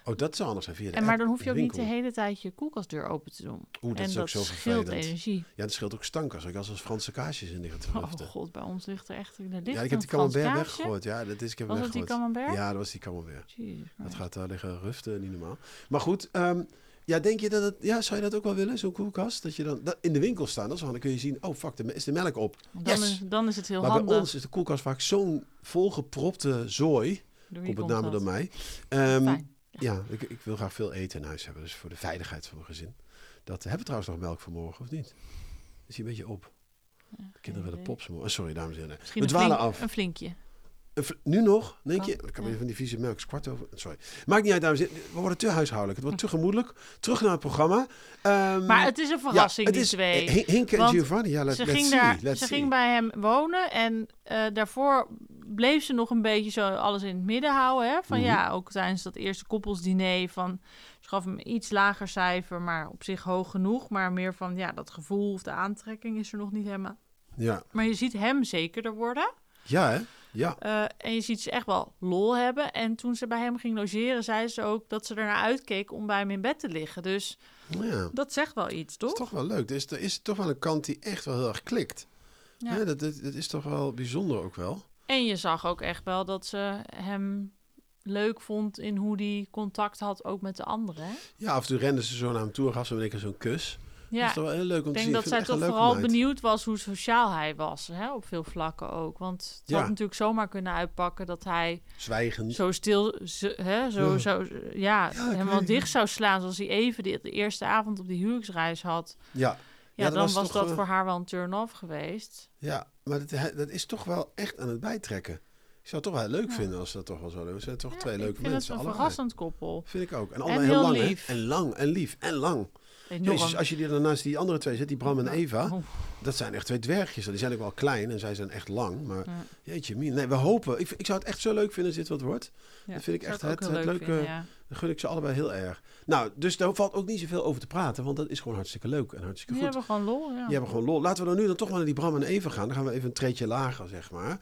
Oh, dat zou anders zijn via de En maar app dan hoef je in ook niet de winkel. hele tijd je koelkastdeur open te doen. Oeh, dat en is dat ook zo scheelt vervelend. energie. Ja, dat scheelt ook stank als ik als, als Franse kaasjes in liggen te Oh ruften. god, bij ons ligt er echt... Er ligt Ja, ik heb een die Frans camembert kaasje. weggegooid. Ja, dat is, ik heb Was hem het die weggegooid. camembert? Ja, dat was die camembert. Jezus, Dat maar- gaat daar liggen ruften, niet normaal. Maar goed, um, ja, denk je dat het... Ja, zou je dat ook wel willen, zo'n koelkast? Dat je dan dat in de winkel staan, dat is handig. Dan kun je zien, oh fuck, de, is de melk op. Dan, Yes! is, dan is het heel Maar handig. bij ons is de koelkast vaak zo'n volgepropte zooi. Door wie Op het komt name dat? door mij. Um, Fijn. ja, ik, ik wil graag veel eten in huis hebben. Dus voor de veiligheid van mijn gezin. Dat, hebben we trouwens nog melk vanmorgen, of niet? Is hij een beetje op? Ja, De kinderen willen idee. pops. Oh, sorry, dames en heren. Misschien We een, dwalen flink- af. een flinkje. Een vl- Nu nog? Denk Kan, je? Ik kan ja. weer van die vieze melk. Is kwart over. Sorry. Maakt niet uit, dames en heren. We worden te huishoudelijk. Het wordt te gemoedelijk. Terug naar het programma. Um, Maar het is een verrassing, het die is twee. H- Hinke en Want Giovanni. Ja, let, ze let's ging, see. daar, Let's ze see. ging bij hem wonen en uh, daarvoor bleef ze nog een beetje zo alles in het midden houden. Hè? Van Mhm. ja, ook tijdens dat eerste koppelsdiner van... Ze gaf hem een iets lager cijfer, maar op zich hoog genoeg. Maar meer van, ja, dat gevoel of de aantrekking is er nog niet helemaal. Ja. Maar je ziet hem zekerder worden. Ja, hè? Ja. Uh, en je ziet ze echt wel lol hebben. En toen ze bij hem ging logeren, zei ze ook dat ze ernaar uitkeek om bij hem in bed te liggen. Dus ja. dat zegt wel iets, toch? Dat is toch wel leuk. Er is, er is toch wel een kant die echt wel heel erg klikt. Ja. Ja, dat, dat, dat is toch wel bijzonder ook wel. En je zag ook echt wel dat ze hem leuk vond in hoe die contact had ook met de anderen. Hè? Ja, af en toe rende ze zo naar hem toe en gaf ze hem een keer zo'n kus. Dat Ja, is toch wel heel leuk om ik te denk zien. dat Ik zij vind het toch echt een leuke vooral meid. benieuwd was hoe sociaal hij was. Hè? Op veel vlakken ook. Want het Ja. had natuurlijk zomaar kunnen uitpakken dat hij Zwijgend. zo stil, zo, hè, zo, Ja. zo, ja, Ja, ik helemaal weet- dicht zou slaan zoals hij even de, de eerste avond op die huwelijksreis had. Ja. Ja, dat dan was was, toch, dat eh, voor haar wel een turn-off geweest. Ja, maar dat, hij- dat is toch wel echt aan het bijtrekken. Ik zou het toch wel leuk Ja. vinden als ze dat toch wel zo doen. Ze zijn toch Ja, twee ik leuke vind mensen. het een allebei. verrassend koppel. Vind ik ook. En En allemaal heel, heel lang, hè? lief. En lang en lief en lang. Enorm. Jezus, als je die dan naast die andere twee zet, die Bram en Eva, Oh, dat zijn echt twee dwergjes. Die zijn ook wel klein en zij zijn echt lang. Maar ja. jeetje, mien. Nee, we hopen. Ik, ik zou het echt zo leuk vinden als dit wat wordt. Ja, Dat vind ik zou echt ook het, heel het leuk leuke. vinden, ja. Dat gun ik ze allebei heel erg. Nou, dus daar valt ook niet zoveel over te praten, want dat is gewoon hartstikke leuk en hartstikke Die goed. hebben gewoon lol, ja. Die hebben gewoon lol. Laten we dan nu dan toch maar naar die Bram en Eva gaan. Dan gaan we even een treetje lager, zeg maar.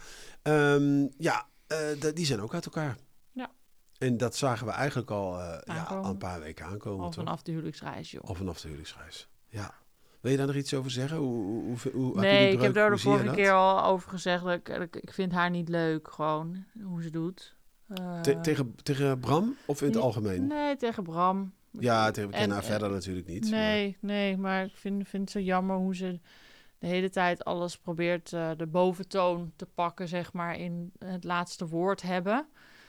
Um, ja, uh, d- die zijn ook uit elkaar. Ja. En dat zagen we eigenlijk al, uh, ja, Aankomen. al een paar weken aankomen. Al toch? vanaf de huwelijksreis, joh. Of vanaf de huwelijksreis. Ja. Wil je daar nog iets over zeggen? Hoe, hoe, hoe, hoe heb je Nee, die ik heb breuk? daar de Hoe zie je vorige dat? keer al over gezegd. Dat ik, ik, ik vind haar niet leuk, gewoon, hoe ze doet. Uh, Te- tegen, tegen Bram of in het nee, algemeen? Nee, tegen Bram. Ja, tegen, we En, kennen haar eh, verder natuurlijk niet. Nee, nee, maar ik vind, vind het zo jammer hoe ze de hele tijd alles probeert uh, de boventoon te pakken, zeg maar, in het laatste woord hebben.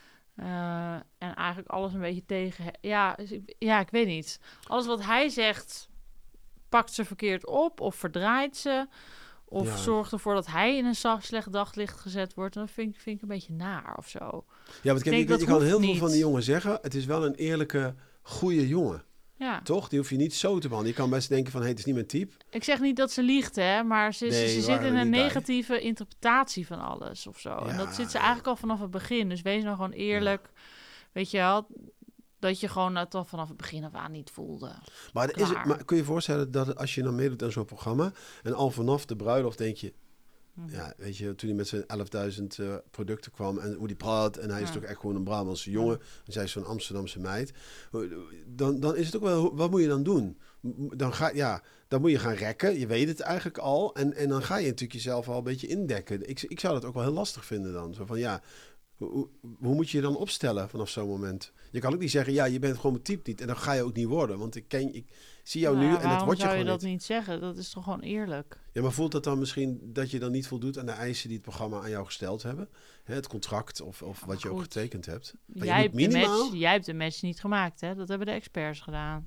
Uh, en eigenlijk alles een beetje tegen... Ja, dus ik, ja, ik weet niet. Alles wat hij zegt, pakt ze verkeerd op of verdraait ze. Of Ja. zorgt ervoor dat hij in een zacht, slecht daglicht gezet wordt. En dat vind ik, vind ik een beetje naar of zo. Maar, ja, want kijk, denk, je, dat je kan hoeft heel veel niet. van die jongen zeggen. Het is wel een eerlijke, goede jongen. Ja. Toch? Die hoef je niet zo te behandelen. Je kan best denken van, hé, hey, het is niet mijn type. Ik zeg niet dat ze liegt, hè, maar ze, Nee, ze, ze we zit waren in er een niet bij. negatieve interpretatie van alles of zo. Ja, en dat zit ze ja. eigenlijk al vanaf het begin. Dus wees nou gewoon eerlijk. Weet je wel, dat je gewoon het al vanaf het begin af aan niet voelde. Maar, is het, Klaar. maar kun je je voorstellen dat als je dan meedoet aan zo'n programma... en al vanaf de bruiloft denk je... Hm. Ja, weet je, toen hij met zijn elfduizend uh, producten kwam en hoe die praat... en hij is Ja. toch echt gewoon een Brabantse jongen... en zij is zo'n Amsterdamse meid... Dan, dan is het ook wel... Wat moet je dan doen? Dan, ga, ja, dan moet je gaan rekken. Je weet het eigenlijk al. En, en dan ga je natuurlijk jezelf al een beetje indekken. Ik, ik zou dat ook wel heel lastig vinden dan. Zo van, ja... Hoe, hoe moet je je dan opstellen vanaf zo'n moment? Je kan ook niet zeggen, ja, je bent gewoon mijn type niet. En dan ga je ook niet worden. Want ik ken, ik zie jou Nou nu ja, en het waarom wordt je zou gewoon je dat niet. niet zeggen? Dat is toch gewoon eerlijk? Ja, maar voelt dat dan misschien dat je dan niet voldoet aan de eisen die het programma aan jou gesteld hebben? Hè, het contract of, of Ja, wat je ook goed. getekend hebt. Maar Jij je hebt, moet de minimaal... match, jij hebt de match niet gemaakt, hè? Dat hebben de experts gedaan.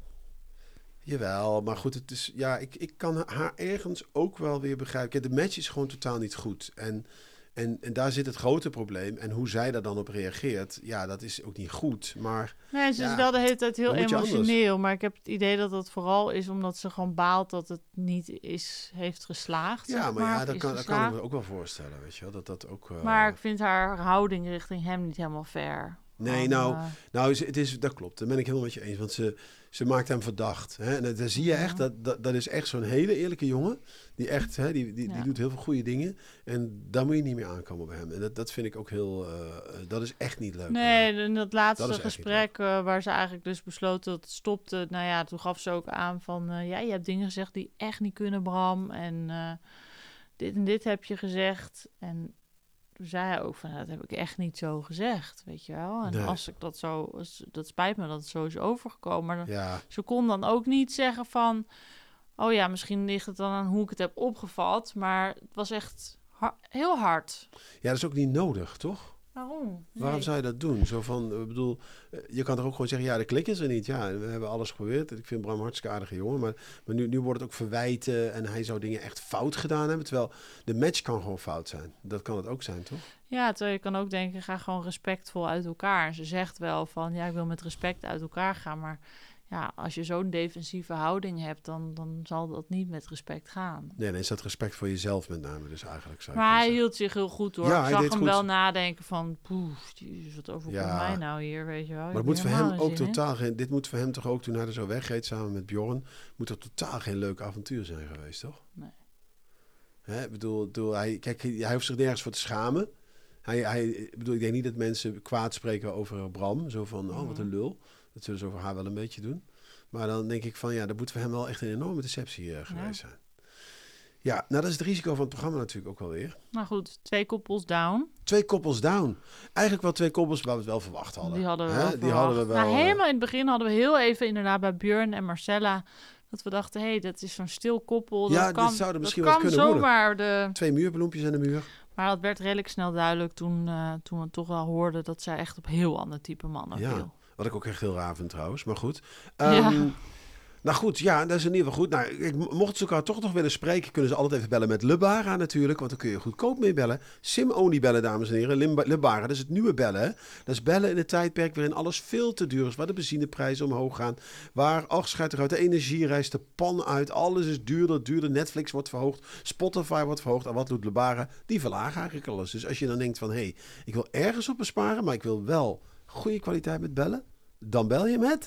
Jawel, maar goed, het is, ja, ik, ik kan haar ergens ook wel weer begrijpen. Kijk, de match is gewoon totaal niet goed. En, en, en daar zit het grote probleem. En hoe zij daar dan op reageert, ja, dat is ook niet goed. Maar Nee, ze Ja, is wel de hele tijd heel wat moet je emotioneel. Maar ik heb het idee dat dat vooral is omdat ze gewoon baalt dat het niet is, heeft geslaagd. ja, zeg maar ja, of dat is kan, dat kan ik geslaagd. me ook wel voorstellen, weet je wel. Dat dat ook... eh, Maar ik vind haar houding richting hem niet helemaal fair. Nee, van, nou, uh, nou is, het is, dat klopt. Dat ben ik helemaal met je eens. Want ze, ze maakt hem verdacht. Hè? En dat, dat zie je ja. echt. Dat, dat, dat is echt zo'n hele eerlijke jongen. Die echt, hè, die, die, Ja. die doet heel veel goede dingen. En daar moet je niet meer aankomen bij hem. En dat, dat vind ik ook heel... Uh, dat is echt niet leuk. Nee, in dat laatste dat gesprek uh, waar ze eigenlijk dus besloten dat het stopte. Nou ja, toen gaf ze ook aan van... Uh, ja, je hebt dingen gezegd die echt niet kunnen, Bram. En uh, dit en dit heb je gezegd. En... Toen zei hij ook van, nou, dat heb ik echt niet zo gezegd, weet je wel. En nee. als ik dat zo, dat spijt me dat het zo is overgekomen. Maar ja. ze kon dan ook niet zeggen van, oh ja, misschien ligt het dan aan hoe ik het heb opgevat. Maar het was echt har- heel hard. Ja, dat is ook niet nodig, toch? Waarom? Nee. Waarom zou je dat doen? Zo van, ik bedoel, je kan toch ook gewoon zeggen, ja, de klik is er niet. Ja, we hebben alles geprobeerd. Ik vind Bram een hartstikke aardige jongen. Maar, maar nu, nu wordt het ook verwijten en hij zou dingen echt fout gedaan hebben. Terwijl de match kan gewoon fout zijn. Dat kan het ook zijn, toch? Ja, terwijl je kan ook denken, ga gewoon respectvol uit elkaar. En ze zegt wel van, ja, ik wil met respect uit elkaar gaan. Maar ja, als je zo'n defensieve houding hebt, dan, dan zal dat niet met respect gaan. Nee, dan is dat respect voor jezelf met name dus eigenlijk. Zou maar hij zeggen. hield zich heel goed hoor. Ja, ik hij zag deed hem goed. wel nadenken van, poef, jezus, wat overkomt Ja. mij nou hier, weet je wel. Maar het moet voor hem ook totaal geen... Dit moet voor hem toch ook, toen hij er zo wegreed samen met Bjorn, moet er totaal geen leuk avontuur zijn geweest, toch? Nee. Hè, ik bedoel, bedoel hij, kijk, hij hoeft zich nergens voor te schamen. Hij, hij, ik bedoel, ik denk niet dat mensen kwaad spreken over Bram. Zo van, oh, wat een lul. Dat zullen ze over haar wel een beetje doen. Maar dan denk ik van, ja, dat moet voor hem wel echt een enorme deceptie uh, geweest ja. zijn. Ja, nou dat is het risico van het programma natuurlijk ook wel weer. Nou goed, twee koppels down. Twee koppels down. Eigenlijk wel twee koppels waar we het wel verwacht hadden. Die hadden we Hè? wel Die verwacht. hadden we wel. Nou, helemaal in het begin hadden we heel even inderdaad bij Björn en Marcella... dat we dachten, hé, hey, dat is zo'n stil koppel. Ja, dat kan, dit zouden misschien dat wat kan kunnen zomaar de... Twee muurbloempjes aan de muur. Maar dat werd redelijk snel duidelijk toen, uh, toen we toch wel hoorden... dat zij echt op heel ander type mannen ja. viel. Wat ik ook echt heel raar vind trouwens, maar goed. Um, ja. Nou goed, ja, dat is in ieder geval goed. Nou, ik, mocht ze elkaar toch nog willen spreken, kunnen ze altijd even bellen met Lebara natuurlijk. Want dan kun je goedkoop mee bellen. Sim-only bellen, dames en heren. Lebara, dat is het nieuwe bellen. Hè? Dat is bellen in een tijdperk waarin alles veel te duur is. Waar de benzineprijzen omhoog gaan. Waar, ach, schijt eruit, de energie rijst de pan uit. Alles is duurder, duurder. Netflix wordt verhoogd. Spotify wordt verhoogd. En wat doet Lebara? Die verlagen eigenlijk alles. Dus als je dan denkt van, hé, hey, ik wil ergens op besparen, maar ik wil wel goede kwaliteit met bellen. Dan bel je met...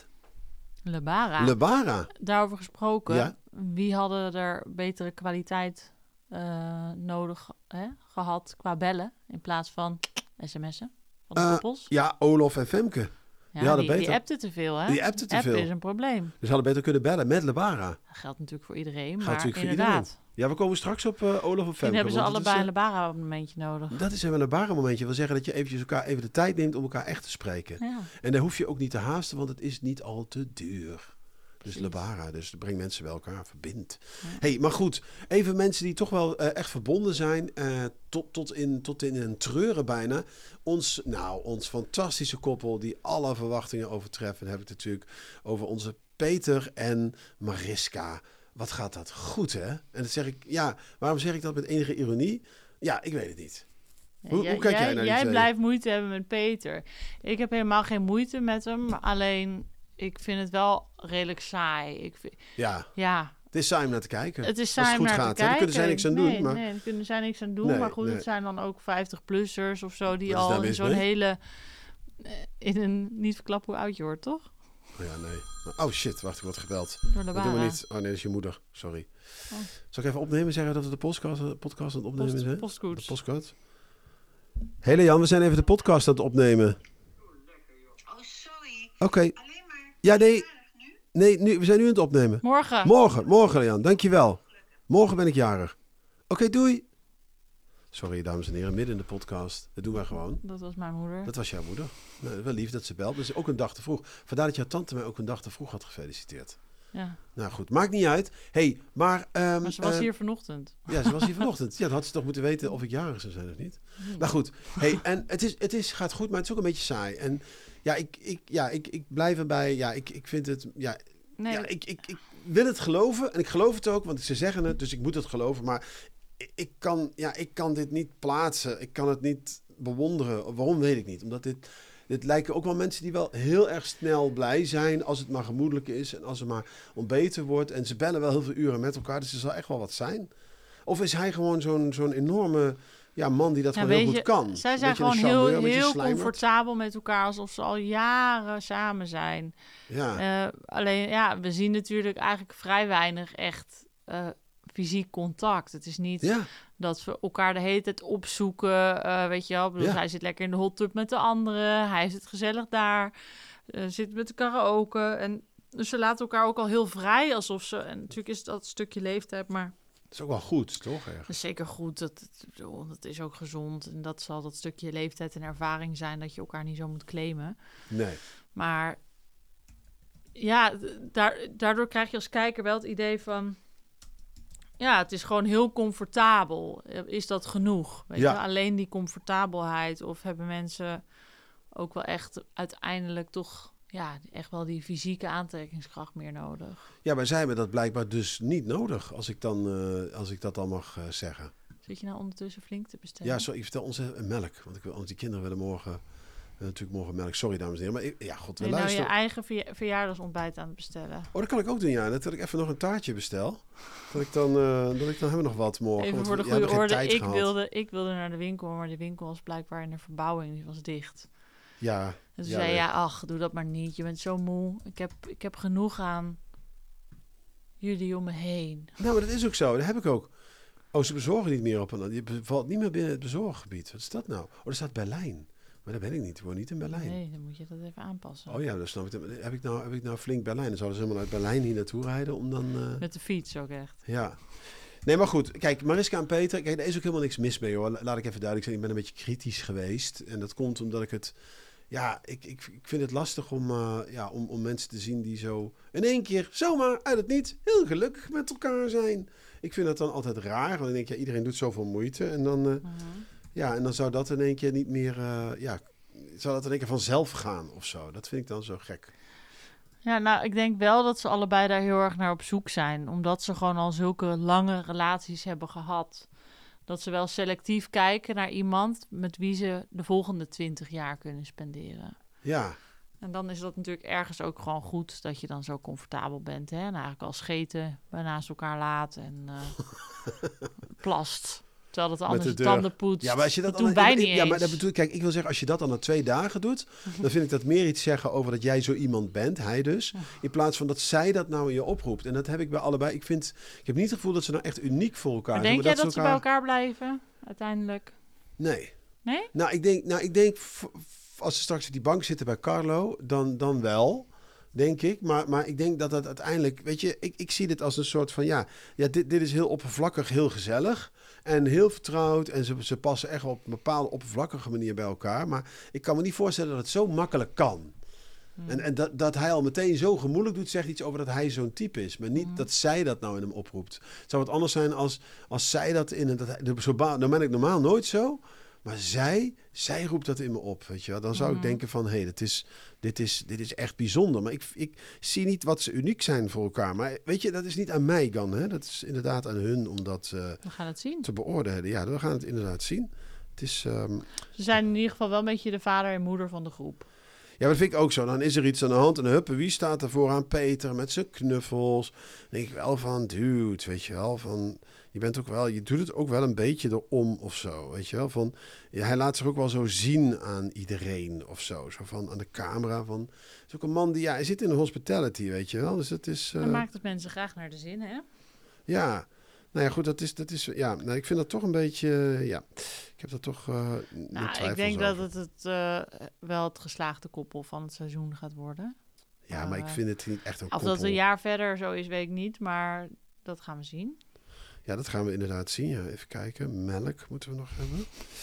Lebara. Lebara. Daarover gesproken, ja? wie hadden er betere kwaliteit uh, nodig hè, gehad qua bellen in plaats van sms'en van de uh, koppels? Ja, Olof en Femke. Ja, die, die, die appten te veel, hè? Die appten te Appen veel. is een probleem. Dus ze hadden beter kunnen bellen met Lebara. Dat geldt natuurlijk voor iedereen, Gaat maar inderdaad. inderdaad. Ja, we komen straks op uh, Olof en Femke. Misschien hebben ze allebei is, een Lebara-momentje nodig. Dat is een Lebara-momentje. Dat wil zeggen dat je eventjes elkaar even de tijd neemt om elkaar echt te spreken. Ja. En daar hoef je ook niet te haasten, want het is niet al te duur. Dus Lebara, dus brengt mensen bij elkaar, verbindt. Ja. Hey, maar goed, even mensen die toch wel uh, echt verbonden zijn, uh, tot, tot, in, tot in een treuren bijna. Ons, nou, ons fantastische koppel die alle verwachtingen overtreffen. Dan heb ik het natuurlijk over onze Peter en Mariska. Wat gaat dat goed, hè? En dat zeg ik, ja, waarom zeg ik dat met enige ironie? Ja, ik weet het niet. Hoe, jij, hoe kijk jij, jij naar die Jij twee? blijft moeite hebben met Peter. Ik heb helemaal geen moeite met hem, alleen... Ik vind het wel redelijk saai. Ik vind, ja. ja. Het is saai om naar te kijken. Het is saai het om goed naar gaat, te kijken. Daar kunnen zij niks aan nee, doen. Maar... Nee, daar kunnen zij niks aan doen. Nee, maar goed, nee. het zijn dan ook vijftig-plussers of zo... die Wat is al daar in mis zo'n mee? hele... in een niet verklappen hoe oud je wordt, toch? Oh ja, nee. Oh shit, wacht, ik word gebeld. Door dat doen we niet. Oh nee, dat is je moeder. Sorry. Oh. Zal ik even opnemen, zeggen dat we de podcast, podcast aan het opnemen Post, zijn? Postkoets. De postcode. Hé Jan, we zijn even de podcast aan het opnemen. Oh, sorry. Oké. Okay. Alleen maar... Ja, nee. Nee, nu, we zijn nu aan het opnemen. Morgen. Morgen, morgen Jan, dankjewel. Morgen ben ik jarig. Oké, okay, doei. Sorry, dames en heren, midden in de podcast. Dat doen wij gewoon. Dat was mijn moeder. Dat was jouw moeder. Nou, wel lief dat ze belt. Dus ook een dag te vroeg. Vandaar dat jouw tante mij ook een dag te vroeg had gefeliciteerd. Ja. Nou goed, maakt niet uit. Hey, maar... Um, maar ze was uh, hier vanochtend. Ja, ze was hier vanochtend. Ja, dan had ze toch moeten weten of ik jarig zou zijn of niet. Hmm. Nou goed, hey, en het, is, het is, gaat goed, maar het is ook een beetje saai. En ja, ik, ik, ja, ik, ik blijf erbij. Ja, ik, ik vind het... Ja, nee. ja ik, ik, ik wil het geloven. En ik geloof het ook, want ze zeggen het, dus ik moet het geloven. Maar ik, ik, kan, ja, ik kan dit niet plaatsen. Ik kan het niet bewonderen. Waarom, weet ik niet. Omdat dit... Dit lijken ook wel mensen die wel heel erg snel blij zijn als het maar gemoedelijk is en als het maar ontbeten wordt. En ze bellen wel heel veel uren met elkaar, dus er zal echt wel wat zijn. Of is hij gewoon zo'n, zo'n enorme ja, een man die dat Ja, gewoon heel weet goed je, kan. Zij Een zijn beetje een gewoon charmeur, heel, een beetje heel slijmerd. comfortabel met elkaar, alsof ze al jaren samen zijn. Ja, Uh, alleen, ja, we zien natuurlijk eigenlijk vrij weinig echt uh, fysiek contact. Het is niet ja, dat we elkaar de hele tijd opzoeken, uh, weet je wel. Ik bedoel, Ja. hij zit lekker in de hot tub met de anderen, hij zit gezellig daar, uh, zit met de karaoke. En dus ze laten elkaar ook al heel vrij, alsof ze... En natuurlijk is dat een stukje leeftijd, maar... dat is ook wel goed, toch? Dat Ergens. is zeker goed, dat, dat is ook gezond. En dat zal dat stukje leeftijd en ervaring zijn dat je elkaar niet zo moet claimen. Nee. Maar ja, daar, daardoor krijg je als kijker wel het idee van... Ja, het is gewoon heel comfortabel. Is dat genoeg? Weet Ja. je? Alleen die comfortabelheid. Of hebben mensen ook wel echt uiteindelijk toch... Ja, echt wel die fysieke aantrekkingskracht meer nodig. Ja, maar zij hebben dat blijkbaar dus niet nodig, als ik, dan, uh, als ik dat dan mag uh, zeggen. Zit je nou ondertussen flink te bestellen? Ja, sorry, ik vertel ons uh, melk. Want ik wil, want die kinderen willen morgen uh, natuurlijk morgen melk. Sorry, dames en heren. Maar ik, ja, god, we ben je nou luisteren. je eigen verja- verjaardagsontbijt aan het bestellen? Oh, dat kan ik ook doen, ja. Net dat ik even nog een taartje bestel. Dat ik dan, uh, dat ik dan hebben we nog wat morgen. Even want voor de we, goede ja, orde. tijd Ik gehad. wilde, ik wilde naar de winkel, maar de winkel was blijkbaar in de verbouwing. Die was dicht. Ja. En toen ja, zei nee. ja, ach, doe dat maar niet. Je bent zo moe. Ik heb, ik heb genoeg aan jullie om me heen. Nou, maar dat is ook zo. Dat heb ik ook. Oh, ze bezorgen niet meer op een... Je valt niet meer binnen het bezorggebied. Wat is dat nou? Oh, er staat Berlijn. Maar dat ben ik niet. Ik woon niet in Berlijn. Nee, dan moet je dat even aanpassen. Oh ja, dat snap ik. Heb ik nou, heb ik nou flink Berlijn? Dan zouden ze helemaal uit Berlijn hier naartoe rijden om dan... Uh... Met de fiets ook echt. Ja. Nee, maar goed. Kijk, Mariska en Peter... Kijk, daar is ook helemaal niks mis mee, hoor. Laat ik even duidelijk zijn. Ik ben een beetje kritisch geweest. En dat komt omdat ik het... Ja, ik, ik, ik vind het lastig om, uh, ja, om, om mensen te zien die zo in één keer zomaar uit het niet heel gelukkig met elkaar zijn. Ik vind dat dan altijd raar. Want dan denk je, ja, iedereen doet zoveel moeite. En dan, uh, Uh-huh. ja, en dan zou dat in één keer niet meer... Uh, ja, zou dat in één keer vanzelf gaan of zo. Dat vind ik dan zo gek. Ja, nou, ik denk wel dat ze allebei daar heel erg naar op zoek zijn. Omdat ze gewoon al zulke lange relaties hebben gehad. Dat ze wel selectief kijken naar iemand met wie ze de volgende twintig jaar kunnen spenderen. Ja. En dan is dat natuurlijk ergens ook gewoon goed dat je dan zo comfortabel bent. Hè? En eigenlijk al scheten naast elkaar laat en uh, plast. Terwijl dat anders de tanden poetst. Ja, maar als je dat, dat doen dan, wij ik, niet ja, eens. maar dat bedoel, kijk, ik wil zeggen, als je dat dan na twee dagen doet, dan vind ik dat meer iets zeggen over dat jij zo iemand bent, hij dus, in plaats van dat zij dat nou in je oproept. En dat heb ik bij allebei. Ik vind, ik heb niet het gevoel dat ze nou echt uniek voor elkaar maar zijn. denk jij dat dat ze bij elkaar blijven, uiteindelijk? Nee. Nee? Nou, ik denk, nou, ik denk als ze straks op die bank zitten bij Carlo, dan, dan wel, denk ik. Maar, maar ik denk dat dat uiteindelijk, weet je, ik, ik zie dit als een soort van, ja, ja dit, dit is heel oppervlakkig, heel gezellig. En heel vertrouwd. En ze, ze passen echt op een bepaalde oppervlakkige manier bij elkaar. Maar ik kan me niet voorstellen dat het zo makkelijk kan. Hmm. En, en dat, dat hij al meteen zo gemoedelijk doet, zegt iets over dat hij zo'n type is. Maar niet hmm. dat zij dat nou in hem oproept. Het zou wat anders zijn als, als zij dat in... Dat hij, zo, dan ben ik normaal nooit zo. Maar zij, zij roept dat in me op, weet je wel. Dan zou mm. ik denken van, hé, hey, dit, is, dit, is, dit is echt bijzonder. Maar ik, ik zie niet wat ze uniek zijn voor elkaar. Maar weet je, dat is niet aan mij, Gan. Hè? Dat is inderdaad aan hun om dat uh, we gaan het zien. te beoordelen. Ja, we gaan het inderdaad zien. Het is, um... Ze zijn in ieder geval wel een beetje de vader en moeder van de groep. Ja, dat vind ik ook zo. Dan is er iets aan de hand en huppen, wie staat er vooraan? Peter met zijn knuffels. Dan denk ik wel van, dude, weet je wel, van... Je bent ook wel, je doet het ook wel een beetje erom of zo, weet je wel. Van, ja, hij laat zich ook wel zo zien aan iedereen of zo. Zo van aan de camera. Van, het is ook een man die, ja, hij zit in de hospitality, weet je wel. Dus het is... Uh... Hij maakt het mensen graag naar de zin, hè? Ja, nou ja, goed, dat is, dat is, ja, nou, ik vind dat toch een beetje, uh, ja, ik heb dat toch uh, nou, ik denk over. dat het, het uh, wel het geslaagde koppel van het seizoen gaat worden. Ja, uh, maar ik vind het niet echt een of koppel. Of dat een jaar verder zo is, weet ik niet, maar dat gaan we zien. Ja, dat gaan we inderdaad zien. Ja, even kijken. Melk moeten we nog hebben.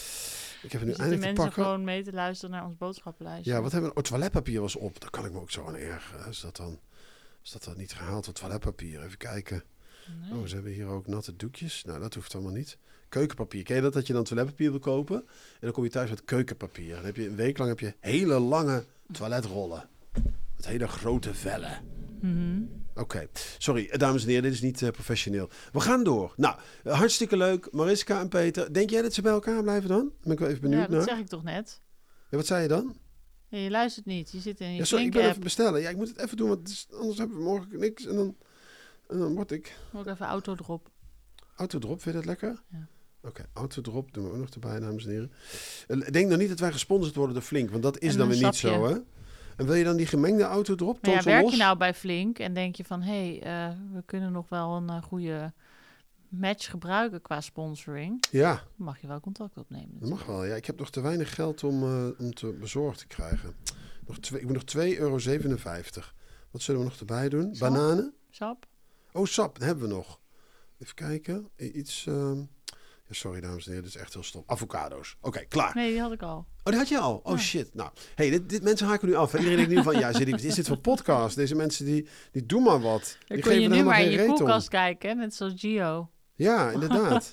Ik heb er nu dus eindelijk de te mensen pakken. gewoon mee te luisteren naar ons boodschappenlijstje. Ja, wat hebben we? Oh, toiletpapier was op. Dat kan ik me ook zo aan ergeren. Is dat dan, is dat dan niet gehaald? Het toiletpapier. Even kijken. Nee. Oh, ze hebben hier ook natte doekjes. Nou, dat hoeft allemaal niet. Keukenpapier. Ken je dat? Dat je dan toiletpapier wil kopen. En dan kom je thuis met keukenpapier. Dan heb je een week lang heb je hele lange toiletrollen. Met hele grote vellen. Mm-hmm. Oké, okay. Sorry, dames en heren, dit is niet uh, professioneel. We gaan door. Nou, uh, hartstikke leuk. Mariska en Peter. Denk jij dat ze bij elkaar blijven dan? Ben ik wel even benieuwd naar. Ja, dat naar. zeg ik toch net. Ja, wat zei je dan? Ja, je luistert niet. Je zit in je ja, sorry, ik ben app. even bestellen. Ja, ik moet het even doen, want is, anders hebben we morgen niks. En dan, en dan word ik... Moet ik even auto erop. Auto erop, vind je dat lekker? Ja. Oké, okay, Autodrop doen we ook nog erbij, dames en heren. Ik denk nog niet dat wij gesponsord worden door Flink, want dat is En dan een weer niet sapje. zo, hè? En wil je dan die gemengde Autodrop? Maar ja, totaal werk los? je nou bij Flink en denk je van... hé, hey, uh, we kunnen nog wel een uh, goede match gebruiken qua sponsoring. Ja. Dan mag je wel contact opnemen. Dat mag wel, ja. Ik heb nog te weinig geld om, uh, om te bezorgd te krijgen. Nog twee, ik moet nog twee euro zevenenvijftig. Wat zullen we nog erbij doen? Sap? Bananen? Sap? Oh, sap, dat hebben we nog. Even kijken. Iets... Uh... Ja, sorry, dames en heren, dit is echt heel stom. Avocado's. Oké, okay, klaar. Nee, die had ik al. Oh, die had je al? Oh, ja. Shit. Nou, hey, dit, dit, mensen haken nu af. Hè? Iedereen denkt nu van, ja, zit die, is dit voor podcast? Deze mensen, die, die doen maar wat. Dan Die kun je geven nu er maar in helemaal je geen reet om. koelkast kijken, hè? Net zoals Gio. Ja, inderdaad.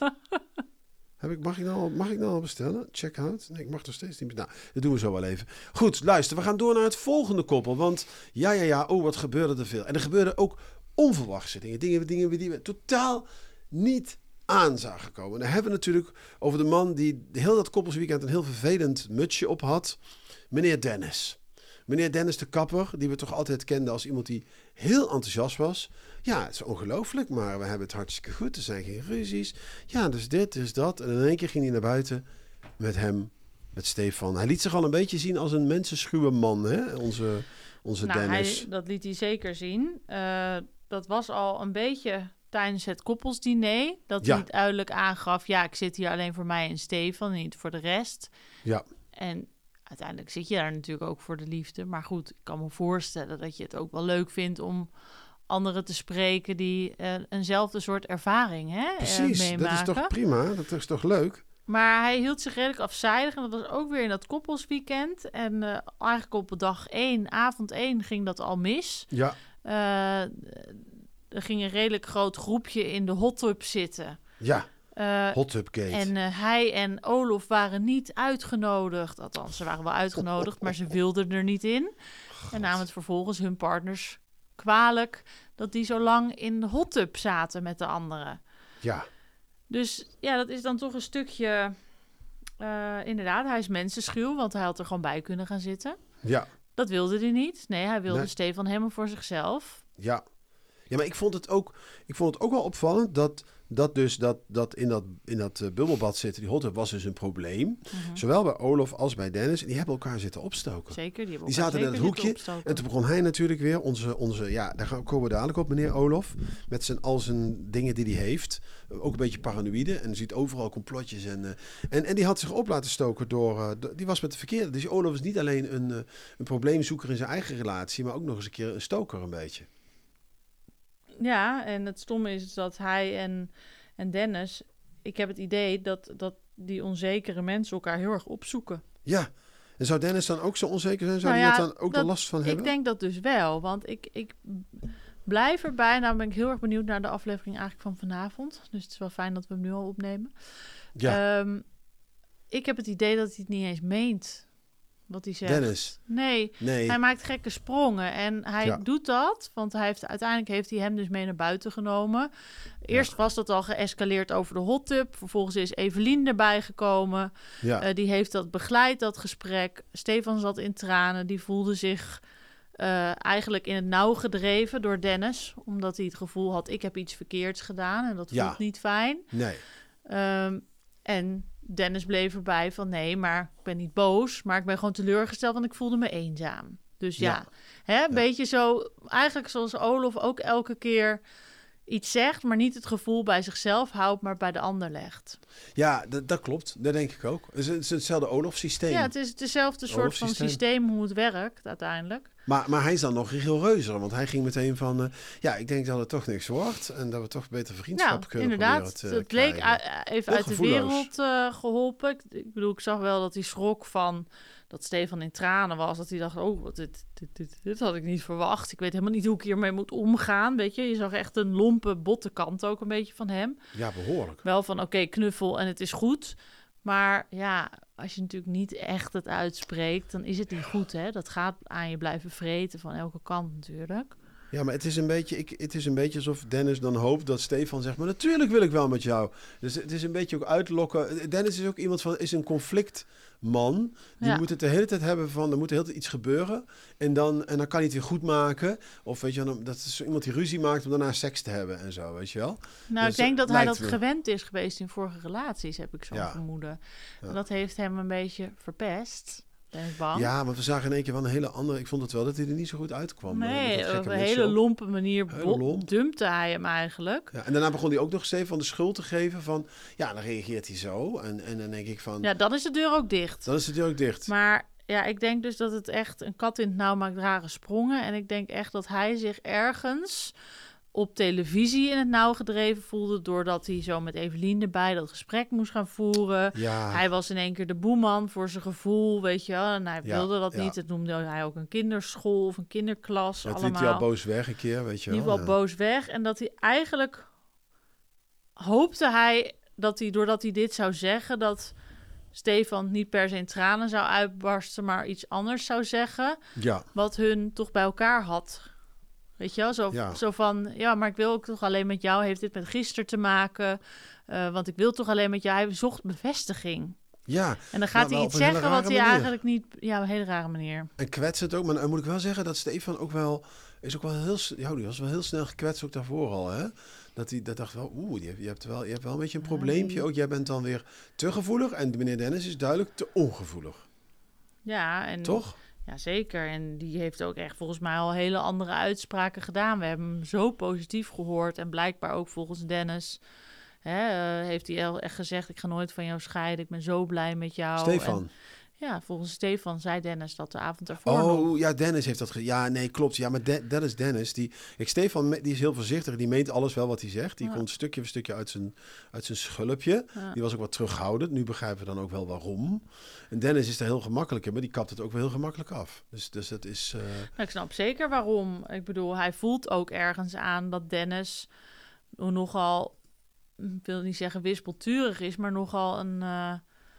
Heb ik, mag, ik nou al, mag ik nou al bestellen? Check-out? Nee, ik mag nog steeds niet bestellen. Nou, dat doen we zo wel even. Goed, luister, we gaan door naar het volgende koppel. Want ja, ja, ja, oh, wat gebeurde er veel. En er gebeurden ook onverwachte dingen. Dingen, dingen die we totaal niet aan zagen komen. En dan hebben we natuurlijk over de man die heel dat koppelsweekend een heel vervelend mutsje op had. Meneer Dennis. Meneer Dennis de kapper, die we toch altijd kenden als iemand die heel enthousiast was. Ja, het is ongelooflijk, maar we hebben het hartstikke goed. Er zijn geen ruzies. Ja, dus dit, dus dat. En in één keer ging hij naar buiten met hem, met Stefan. Hij liet zich al een beetje zien als een mensenschuwe man, hè? Onze, onze nou, Dennis. Hij, dat liet hij zeker zien. Uh, dat was al een beetje tijdens het koppelsdiner. Dat ja. hij duidelijk aangaf, ja, ik zit hier alleen voor mij en Stefan, niet voor de rest. Ja. En uiteindelijk zit je daar natuurlijk ook voor de liefde. Maar goed, ik kan me voorstellen dat je het ook wel leuk vindt om anderen te spreken die uh, eenzelfde soort ervaring hè, Precies, uh, meemaken. dat is toch prima? Dat is toch leuk? Maar hij hield zich redelijk afzijdig. En dat was ook weer in dat koppelsweekend. En uh, eigenlijk op dag één, avond één, ging dat al mis. Ja. Uh, er ging een redelijk groot groepje in de hot tub zitten. Ja. Uh, Hot Tub Gate. En uh, hij en Olof waren niet uitgenodigd. Althans, ze waren wel uitgenodigd, maar ze wilden er niet in. God. En namen het vervolgens hun partners kwalijk dat die zo lang in de hot tub zaten met de anderen. Ja. Dus ja, dat is dan toch een stukje... Uh, inderdaad, hij is mensenschuw, want hij had er gewoon bij kunnen gaan zitten. Ja. Dat wilde hij niet. Nee, hij wilde nee. Stefan helemaal voor zichzelf. Ja. Ja, maar ik vond het ook, ik vond het ook wel opvallend dat, dat dus dat, dat in dat, in dat uh, bubbelbad zitten, die hot tub was dus een probleem. Mm-hmm. Zowel bij Olof als bij Dennis. En die hebben elkaar zitten opstoken. Zeker, die, die zaten in het hoekje. En toen begon hij natuurlijk weer, onze, onze ja, daar gaan, komen we dadelijk op, meneer Olof. Met zijn, al zijn dingen die hij heeft. Ook een beetje paranoïde. En ziet overal complotjes. En, uh, en, en die had zich op laten stoken door, uh, die was met de verkeerde. Dus Olof is niet alleen een, uh, een probleemzoeker in zijn eigen relatie, maar ook nog eens een keer een stoker een beetje. Ja, en het stomme is dat hij en, en Dennis... Ik heb het idee dat, dat die onzekere mensen elkaar heel erg opzoeken. Ja, en zou Dennis dan ook zo onzeker zijn? Zou hij nou ja, dat dan ook dat, er last van hebben? Ik denk dat dus wel, want ik, ik blijf erbij. Nou ben ik heel erg benieuwd naar de aflevering eigenlijk van vanavond. Dus het is wel fijn dat we hem nu al opnemen. Ja. Um, ik heb het idee dat hij het niet eens meent. Wat hij zegt. Dennis. Nee, nee, hij maakt gekke sprongen. En hij ja. doet dat, want hij heeft, uiteindelijk heeft hij hem dus mee naar buiten genomen. Eerst ja. was dat al geëscaleerd over de hot tub. Vervolgens is Evelien erbij gekomen. Ja. Uh, die heeft dat begeleid, dat gesprek. Stefan zat in tranen. Die voelde zich uh, eigenlijk in het nauw gedreven door Dennis. Omdat hij het gevoel had, ik heb iets verkeerds gedaan. En dat voelt ja. niet fijn. Nee. Um, en... Dennis bleef erbij van nee, maar ik ben niet boos, maar ik ben gewoon teleurgesteld, want ik voelde me eenzaam. Dus ja, ja. hè, een ja. beetje zo, eigenlijk zoals Olof ook elke keer iets zegt, maar niet het gevoel bij zichzelf houdt, maar bij de ander legt. Ja, d- dat klopt. Dat denk ik ook. Het is, het is hetzelfde Olof-systeem. Ja, het is hetzelfde soort van systeem hoe het werkt uiteindelijk. Maar, maar hij is dan nog rigoureuzer, want hij ging meteen van... Uh, ja, ik denk dat het toch niks wordt en dat we toch beter vriendschap nou, kunnen inderdaad, proberen te het bleek krijgen. A- even Heel uit gevoelloos. de wereld uh, geholpen. Ik, ik bedoel, ik zag wel dat hij schrok van dat Stefan in tranen was. Dat hij dacht, oh, wat, dit, dit, dit, dit had ik niet verwacht. Ik weet helemaal niet hoe ik hiermee moet omgaan, weet je. Je zag echt een lompe, botte kant ook een beetje van hem. Ja, behoorlijk. Wel van, oké, okay, knuffel en het is goed. Maar ja, als je natuurlijk niet echt het uitspreekt, dan is het niet goed, hè. Dat gaat aan je blijven vreten van elke kant natuurlijk. Ja, maar het is, een beetje, ik, het is een beetje alsof Dennis dan hoopt dat Stefan zegt... maar natuurlijk wil ik wel met jou. Dus het is een beetje ook uitlokken. Dennis is ook iemand van... is een conflictman. Die Ja. moet het de hele tijd hebben van... er moet de hele tijd iets gebeuren. En dan, en dan kan hij het weer goed maken. Of weet je, dan, dat is zo iemand die ruzie maakt... om daarna seks te hebben en zo, weet je wel. Nou, Dus ik denk het dat hij lijkt dat me. gewend is geweest in vorige relaties, heb ik zo'n Ja. vermoeden. Ja. En dat heeft hem een beetje verpest, ben ik bang. Ja, want we zagen in één keer wel een hele andere... ik vond het wel dat hij er niet zo goed uitkwam. Nee, Met dat op gekke een mix hele op. lompe manier Hele bo- lomp. dumpte hij hem eigenlijk. Ja, en daarna begon hij ook nog Stefan de schuld te geven van... ja, dan reageert hij zo. En, en dan denk ik van... Ja, dan is de deur ook dicht. dan is de deur ook dicht. Maar ja, ik denk dus dat het echt een kat in het nauw maakt rare sprongen. En ik denk echt dat hij zich ergens op televisie in het nauw gedreven voelde... doordat hij zo met Evelien erbij dat gesprek moest gaan voeren. Ja, Hij was in één keer de boeman voor zijn gevoel, weet je wel. En hij Ja, wilde dat ja. niet. Dat noemde hij ook een kinderschool of een kinderklas. dat liet allemaal. hij al boos weg een keer, weet je In wel. ieder geval Ja. boos weg. En dat hij eigenlijk hoopte hij dat hij, doordat hij dit zou zeggen, dat Stefan niet per se in tranen zou uitbarsten, maar iets anders zou zeggen, Ja, wat hun toch bij elkaar had. Weet je wel, zo, Ja. zo van, ja, maar ik wil ook toch alleen met jou, heeft dit met gisteren te maken, uh, want ik wil toch alleen met jou, hij zocht bevestiging. ja. En dan gaat Maar hij wel iets op een hele zeggen wat rare hij manier. eigenlijk niet, ja, op een hele rare manier. En kwetsend ook. Maar dan moet ik wel zeggen dat Stefan ook wel... is ook wel heel... s- ja, die was wel heel snel gekwetst ook daarvoor al, hè. Dat hij dat dacht wel... oeh, je, je, hebt wel, je hebt wel een beetje een probleempje Nee. ook. Jij bent dan weer te gevoelig. En meneer Dennis is duidelijk te ongevoelig. Ja, en Toch? ja, zeker. En die heeft ook echt volgens mij al hele andere uitspraken gedaan. We hebben hem zo positief gehoord. En blijkbaar ook volgens Dennis hè, uh, heeft hij el- echt gezegd... ik ga nooit van jou scheiden, ik ben zo blij met jou. Stefan. En, ja, volgens Stefan zei Dennis dat de avond ervoor nog. Oh, ja, Dennis heeft dat... Ge- ja, nee, klopt. Ja, maar De- dat is Dennis. Die, kijk, Stefan me- die is heel voorzichtig. Die meent alles wel wat hij zegt. Die Ja. komt stukje voor stukje uit zijn, uit zijn schulpje. Ja. Die was ook wat terughoudend. Nu begrijpen we dan ook wel waarom. En Dennis is er heel gemakkelijk in, maar die kapt het ook wel heel gemakkelijk af. Dus, dus dat is... eh, Nou, ik snap zeker waarom. Ik bedoel, hij voelt ook ergens aan dat Dennis nogal... ik wil niet zeggen wispelturig is, maar nogal een... Uh,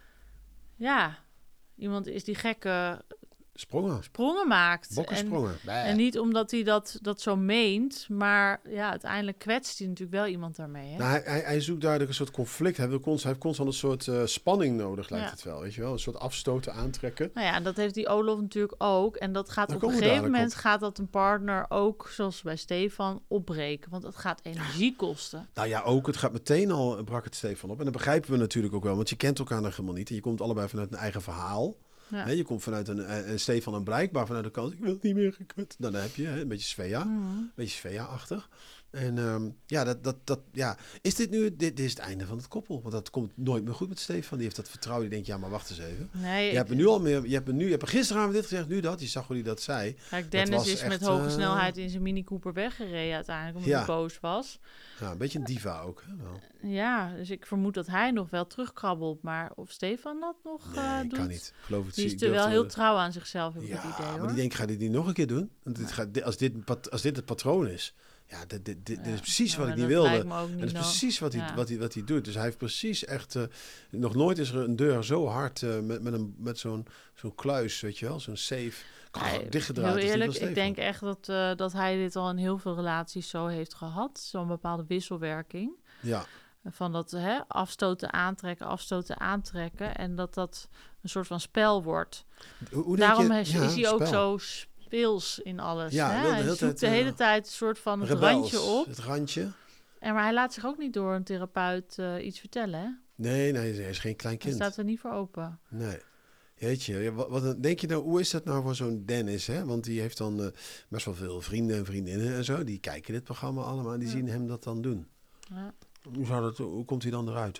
ja... Iemand is die gekke sprongen. sprongen maakt. Bokkensprongen. En, en niet omdat hij dat, dat zo meent, maar ja, uiteindelijk kwetst hij natuurlijk wel iemand daarmee. Hè? Nou, hij, hij, hij zoekt duidelijk een soort conflict. Hij, wil constant, hij heeft constant een soort uh, spanning nodig, lijkt Ja. het wel. Weet je wel? Een soort afstoten, aantrekken. Nou ja, en dat heeft die Olof natuurlijk ook. En dat gaat Daar op een komen we gegeven dadelijk moment gaat dat een partner ook, zoals bij Stefan, opbreken. Want dat gaat energie kosten. Nou ja, ook. Het gaat meteen al, brak het Stefan op. En dat begrijpen we natuurlijk ook wel. Want je kent elkaar nog helemaal niet. En je komt allebei vanuit een eigen verhaal. Ja. He, je komt vanuit een, een Stefan en blijkbaar vanuit de kant, ik wil het niet meer gekwetst. Nou, dan heb je he, een beetje Svea, Mm. een beetje Svea-achtig. En um, ja, dat, dat, dat, ja, is dit nu, dit, dit is het einde van het koppel. Want dat komt nooit meer goed met Stefan. Die heeft dat vertrouwen, die denkt, ja, maar wacht eens even. Nee, Je hebt me nu al meer, je hebt me nu, je hebt me gisteravond dit gezegd, nu dat. Je zag hoe hij dat zei. Kijk, Dat Dennis was is echt, met hoge uh, snelheid in zijn Mini Cooper weggereden uiteindelijk, omdat Ja. hij boos was. Ja, een beetje een diva ook. Hè, wel. Ja, dus ik vermoed dat hij nog wel terugkrabbelt. Maar of Stefan dat nog uh, Nee, doet? kan niet. Ik geloof het Die niet. is Ik er durf wel het- heel trouw aan zichzelf, heb ik Ja, het idee, maar hoor. die denkt, ga je dit niet nog een keer doen? Want dit gaat, als, dit, pat- als dit het patroon is, ja, dit, dit, dit, dit is precies Ja, wat ik maar niet dat wilde. lijkt me ook niet En dat is no- precies wat hij, ja. wat, hij, wat hij doet. Dus hij heeft precies echt... Uh, nog nooit is er een deur zo hard uh, met, met, een, met zo'n, zo'n kluis, weet je wel? Zo'n safe. Hij- Dichtgedraaid. heel als die eerlijk, van ik Stefan. denk echt dat, uh, dat hij dit al in heel veel relaties zo heeft gehad. Zo'n bepaalde wisselwerking. Ja, Van dat hè, afstoten, aantrekken, afstoten, aantrekken. En dat dat een soort van spel wordt. hoe, hoe denk Daarom je, is, ja, is hij ook spel. zo speels in alles. Ja, hè? hij wil de Hij hele zoekt tijd, de hele uh, tijd een soort van het Rebels, randje op. Het randje. En maar hij laat zich ook niet door een therapeut uh, iets vertellen. Hè? Nee, nee, hij is geen klein Hij kind. staat er niet voor open. Nee. Jeetje, ja, wat, wat denk je nou, hoe is dat nou voor zo'n Dennis, hè? Want die heeft dan uh, best wel veel vrienden en vriendinnen en zo. Die kijken dit programma allemaal en die Ja. zien hem dat dan doen. Ja. Hoe, zou dat, hoe komt hij dan eruit?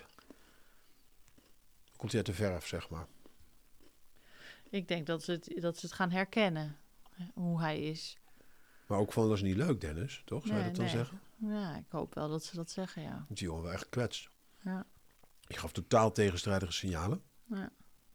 Hoe komt hij uit de verf, zeg maar? Ik denk dat ze, het, dat ze het gaan herkennen, hè, hoe hij is. Maar ook van, dat is niet leuk, Dennis, toch? Zou je Nee, dat dan nee. zeggen? Ja, ik hoop wel dat ze dat zeggen, ja. Want die jongen wel echt gekwetst. Ja. Je gaf totaal tegenstrijdige signalen. Ja.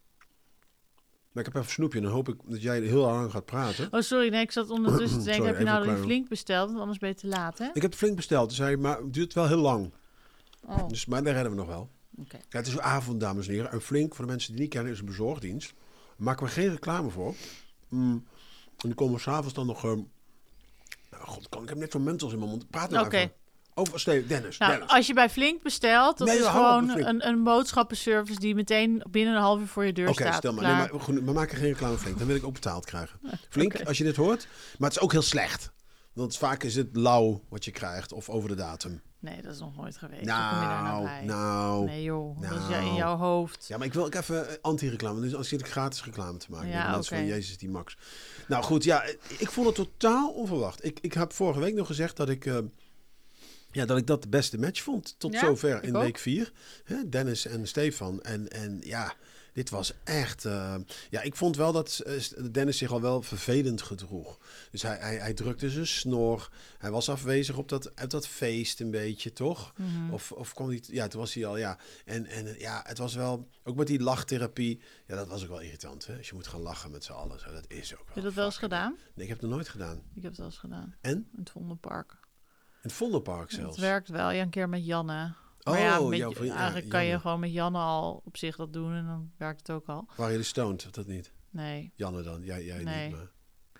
Maar ik heb even een snoepje en dan hoop ik dat jij heel lang gaat praten. Oh, sorry, nee, ik zat ondertussen te denken, Sorry, heb je even nou een die klein- flink besteld? Want anders ben je te laat, hè? Ik heb het flink besteld, dus hij, maar het duurt wel heel lang. Oh, Dus, maar daar redden we nog wel. oké. Ja, het is avond, dames en heren. En Flink, voor de mensen die niet kennen, is een bezorgdienst. Daar maken we geen reclame voor. Mm. En die komen s'avonds dan nog um, god, kan, ik heb net zo'n mentos in mijn mond. Praat nou Oké. even. Over Steven, Dennis. Nou, Dennis. als je bij Flink bestelt, dat Nee, is hou op gewoon met Flink. een, een boodschappenservice die meteen binnen een half uur voor je deur Oké, staat. stel maar. Nee, Klaar. maar goed, we maken geen reclame voor Flink. Dan wil ik ook betaald krijgen. Flink, Oké. als je dit hoort. Maar het is ook heel slecht. Want vaak is het lauw wat je krijgt. Of over de datum. Nee, dat is nog nooit geweest. Hoe kom je daar nou Nou, bij? nou. Nee joh, dat is Nou. ja in jouw hoofd. Ja, maar ik wil ook even eh, anti-reclame. Dus als zit ik gratis reclame te maken. Ja, Ja, mensen oké. van Jezus die Max. Nou goed, ja, ik vond het totaal onverwacht. Ik, ik heb vorige week nog gezegd dat ik, eh, ja, dat ik dat de beste match vond. Tot Ja, zover ik in ook. week vier. Hè, Dennis en Stefan. En, en ja, dit was echt... eh, ja, ik vond wel dat eh, Dennis zich al wel vervelend gedroeg. Dus hij, hij, hij drukte zijn snor. Hij was afwezig op dat, op dat feest een beetje, toch? Mhm. Of, of kwam hij... Ja, toen was hij al, ja. En, en eh, ja, het was wel... Ook met die lachtherapie. Ja, dat was ook wel irritant, hè? Als je moet gaan lachen met z'n allen. Zo, dat is ook wel... Heb je dat wel eens fucking- gedaan? Nee, ik heb het nog nooit gedaan. Ik heb het wel eens gedaan. En? In het Vondelpark. In het Vondelpark zelfs. Het werkt wel. Ja, een keer met Janne. Oh, Maar ja, met, jouw vriend- ja, eigenlijk kan je Janne. gewoon met Janne al op zich dat doen en dan werkt het ook al. Waren jullie stoned, of dat niet? Nee. Janne dan? Jij, jij Nee. niet, maar...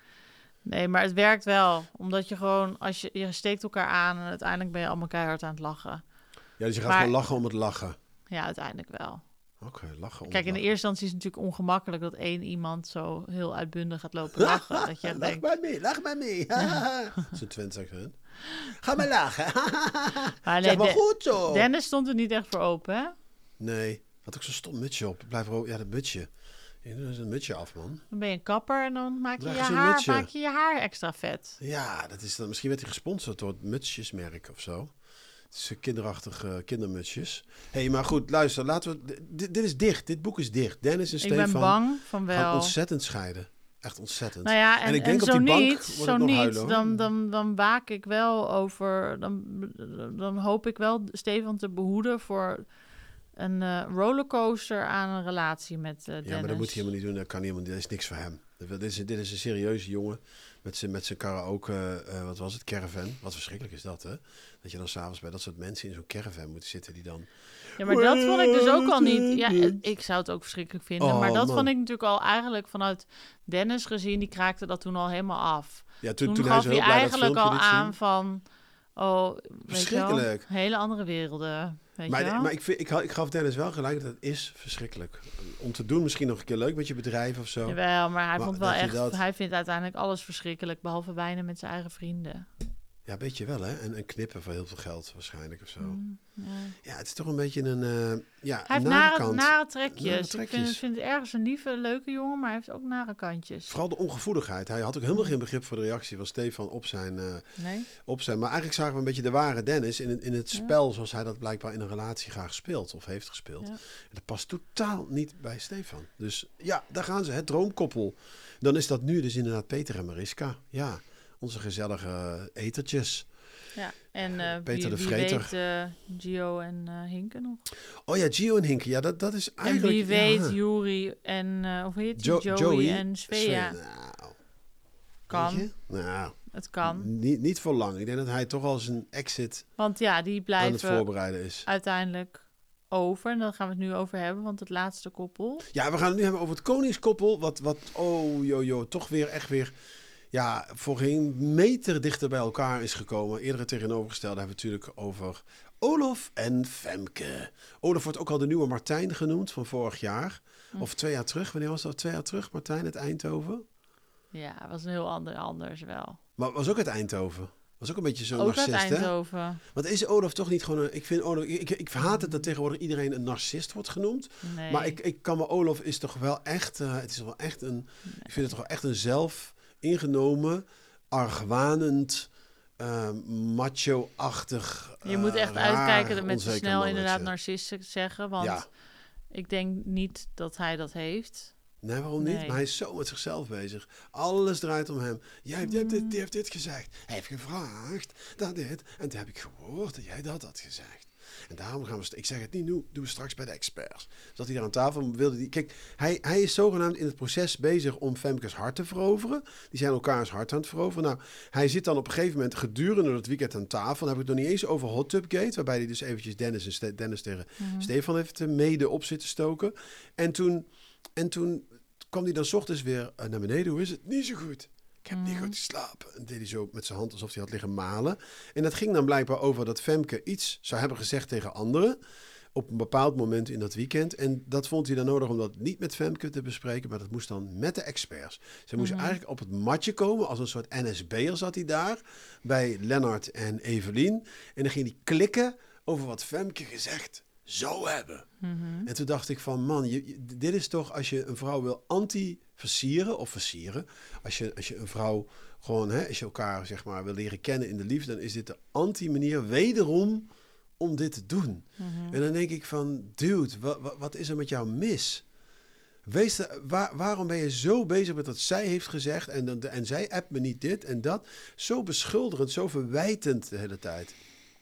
Nee, maar het werkt wel. Omdat je gewoon, als je, je steekt elkaar aan en uiteindelijk ben je allemaal keihard aan het lachen. Ja, dus je gaat Maar- gewoon lachen om het lachen. Ja, uiteindelijk wel. Oké, lachen om Kijk, in het de eerste instantie is het natuurlijk ongemakkelijk dat één iemand zo heel uitbundig gaat lopen lachen. Dat je echt Lach denkt, maar mee, lach maar mee. Zo'n Twents accent. Ga maar lachen. maar nee, Zeg maar De- goed zo. Dennis stond er niet echt voor open, hè? Nee, had ook zo'n stom mutsje op. Blijf er ook, ja, dat mutsje. Ja, dat is een mutsje af, man. Dan ben je een kapper en dan maak je Leg je eens een haar, mutsje. maak je, je haar extra vet. Ja, dat is dan, misschien werd hij gesponsord door het mutsjesmerk of zo. Het is een kinderachtige kindermutsjes. Hé, hey, maar goed, luister, laten we... d- Dit, dit is dicht, dit boek is dicht. Dennis en Ik Stefan ben bang van gaan wel. ontzettend scheiden. Echt ontzettend. Nou ja, en, En ik denk en op zo die bank niet, wordt zo het nog niet huilen, hoor. dan, dan, dan waak ik wel over... Dan, dan hoop ik wel Stefan te behoeden voor een eh, rollercoaster aan een relatie met eh Dennis. Ja, maar dat moet hij helemaal niet doen. Dat kan hij helemaal niet. Dat is niks voor hem. Dit is, dit is een serieuze jongen met zijn, met zijn karaoke, uh, wat was het, caravan. Wat verschrikkelijk is dat, hè? Dat je dan s'avonds bij dat soort mensen in zo'n caravan moet zitten die dan... Ja, maar dat vond ik dus ook al niet... Ja, ik zou het ook verschrikkelijk vinden. Oh, maar dat man. vond ik natuurlijk al eigenlijk vanuit Dennis gezien. Die kraakte dat toen al helemaal af. Ja, toen, Toen, toen hij gaf zo hij heel blij dat eigenlijk al filmpje liet aan zien. van... Oh, weet je wel, Verschrikkelijk. hele andere werelden. Weet Maar, je wel? maar ik, vind, ik, ik gaf Dennis wel gelijk dat het is verschrikkelijk. Om te doen misschien nog een keer leuk met je bedrijf of zo. Jawel, maar hij Maar vond wel dat je echt... dat- Hij vindt uiteindelijk alles verschrikkelijk, behalve wijnen met zijn eigen vrienden. Ja, weet je wel, hè? En, en knippen voor heel veel geld waarschijnlijk of zo. Mm, ja. Ja, het is toch een beetje een uh, ja, Hij heeft nare nare, kant. nare trekjes. Nare Ik trekjes. vind, vind het ergens een lieve, leuke jongen, maar hij heeft ook nare kantjes. Vooral de ongevoeligheid. Hij had ook helemaal geen begrip voor de reactie van Stefan op zijn, uh, Nee? op zijn... Maar eigenlijk zagen we een beetje de ware Dennis in het, in het Ja. spel zoals hij dat blijkbaar in een relatie graag speelt of heeft gespeeld. Ja. En dat past totaal niet bij Stefan. Dus ja, daar gaan ze, het droomkoppel. Dan is dat nu dus inderdaad Peter en Mariska. Ja, onze gezellige etertjes. Ja, en eh, Peter wie, de wie Vreter. weet uh, Gio en uh, Hinke nog. Oh ja, Gio en Hinke. Ja, dat, dat is eigenlijk... En wie weet ja. Juri en, uh, hoe heet die? Jo- Joey, Joey en Svea. Nou, Kan. weet je? Nou, Het kan. niet, niet voor lang. Ik denk dat hij toch al zijn exit Want ja, die aan het blijven voorbereiden is. uiteindelijk over. En daar gaan we het nu over hebben, want het laatste koppel. Ja, we gaan het nu hebben over het koningskoppel. Wat, wat oh jojo, toch weer echt weer... Ja, voor geen meter dichter bij elkaar is gekomen. Eerder het tegenovergestelde hebben we het natuurlijk over Olof en Femke. Olof wordt ook al de nieuwe Martijn genoemd van vorig jaar. Hm. Of twee jaar terug. Wanneer was dat? Twee jaar terug, Martijn, uit Eindhoven? Ja, was een heel ander, anders wel. Maar was ook uit Eindhoven. Was ook een beetje zo'n Ook uit narcist, hè? Eindhoven. Want is Olof toch niet gewoon een... Ik vind Olof... Ik, ik, ik haat het dat tegenwoordig iedereen een narcist wordt genoemd. Nee. Maar ik, ik kan me... Olaf is toch wel echt... Uh, het is wel echt een... Nee. Ik vind het toch wel echt een zelf ingenomen, argwanend, uh, macho-achtig... Je moet echt uh, raar, uitkijken met te onzeker snel mannetje. inderdaad narcist zeggen. Want Ja. ik denk niet dat hij dat heeft. Nee, waarom niet? Nee. Maar hij is zo met zichzelf bezig. Alles draait om hem. Jij hebt, mm. dit, die heeft dit gezegd. Hij heeft gevraagd dat dit. En toen heb ik gehoord dat jij dat had gezegd. En daarom gaan we... St- ik zeg het niet nu, doen we straks bij de experts. Zat hij daar aan tafel, wilde die... Kijk, hij, hij is zogenaamd in het proces bezig om Femkes hart te veroveren. Die zijn elkaars hart aan het veroveren. Nou, hij zit dan op een gegeven moment gedurende het weekend aan tafel. Dan heb ik het nog niet eens over Hot Tub Gate, waarbij hij dus eventjes Dennis, en Ste- Dennis tegen Mm-hmm. Stefan heeft uh, mede op zitten stoken. En toen, en toen kwam hij dan 's ochtends weer uh, naar beneden. Hoe is het? Niet zo goed. Ik heb Mm. niet goed geslapen. En deed hij zo met zijn hand alsof hij had liggen malen. En dat ging dan blijkbaar over dat Femke iets zou hebben gezegd tegen anderen. Op een bepaald moment in dat weekend. En dat vond hij dan nodig om dat niet met Femke te bespreken. Maar dat moest dan met de experts. Ze moesten Mhm. eigenlijk op het matje komen. Als een soort N S B'er zat hij daar. Bij Lennart en Evelien. En dan ging hij klikken over wat Femke gezegd zou hebben. Mhm. En toen dacht ik van, man, je, je- dit is toch als je een vrouw wil anti-versieren of versieren. Als je, als je een vrouw gewoon, hè, als je elkaar zeg maar wil leren kennen in de liefde, dan is dit de anti-manier wederom om dit te doen. Mhm. En dan denk ik van, dude, wat, wat, wat is er met jou mis? Wees de, waar, waarom ben je zo bezig met wat zij heeft gezegd en, dan- en zij appt me niet dit en dat? Zo beschuldigend, zo verwijtend de hele tijd.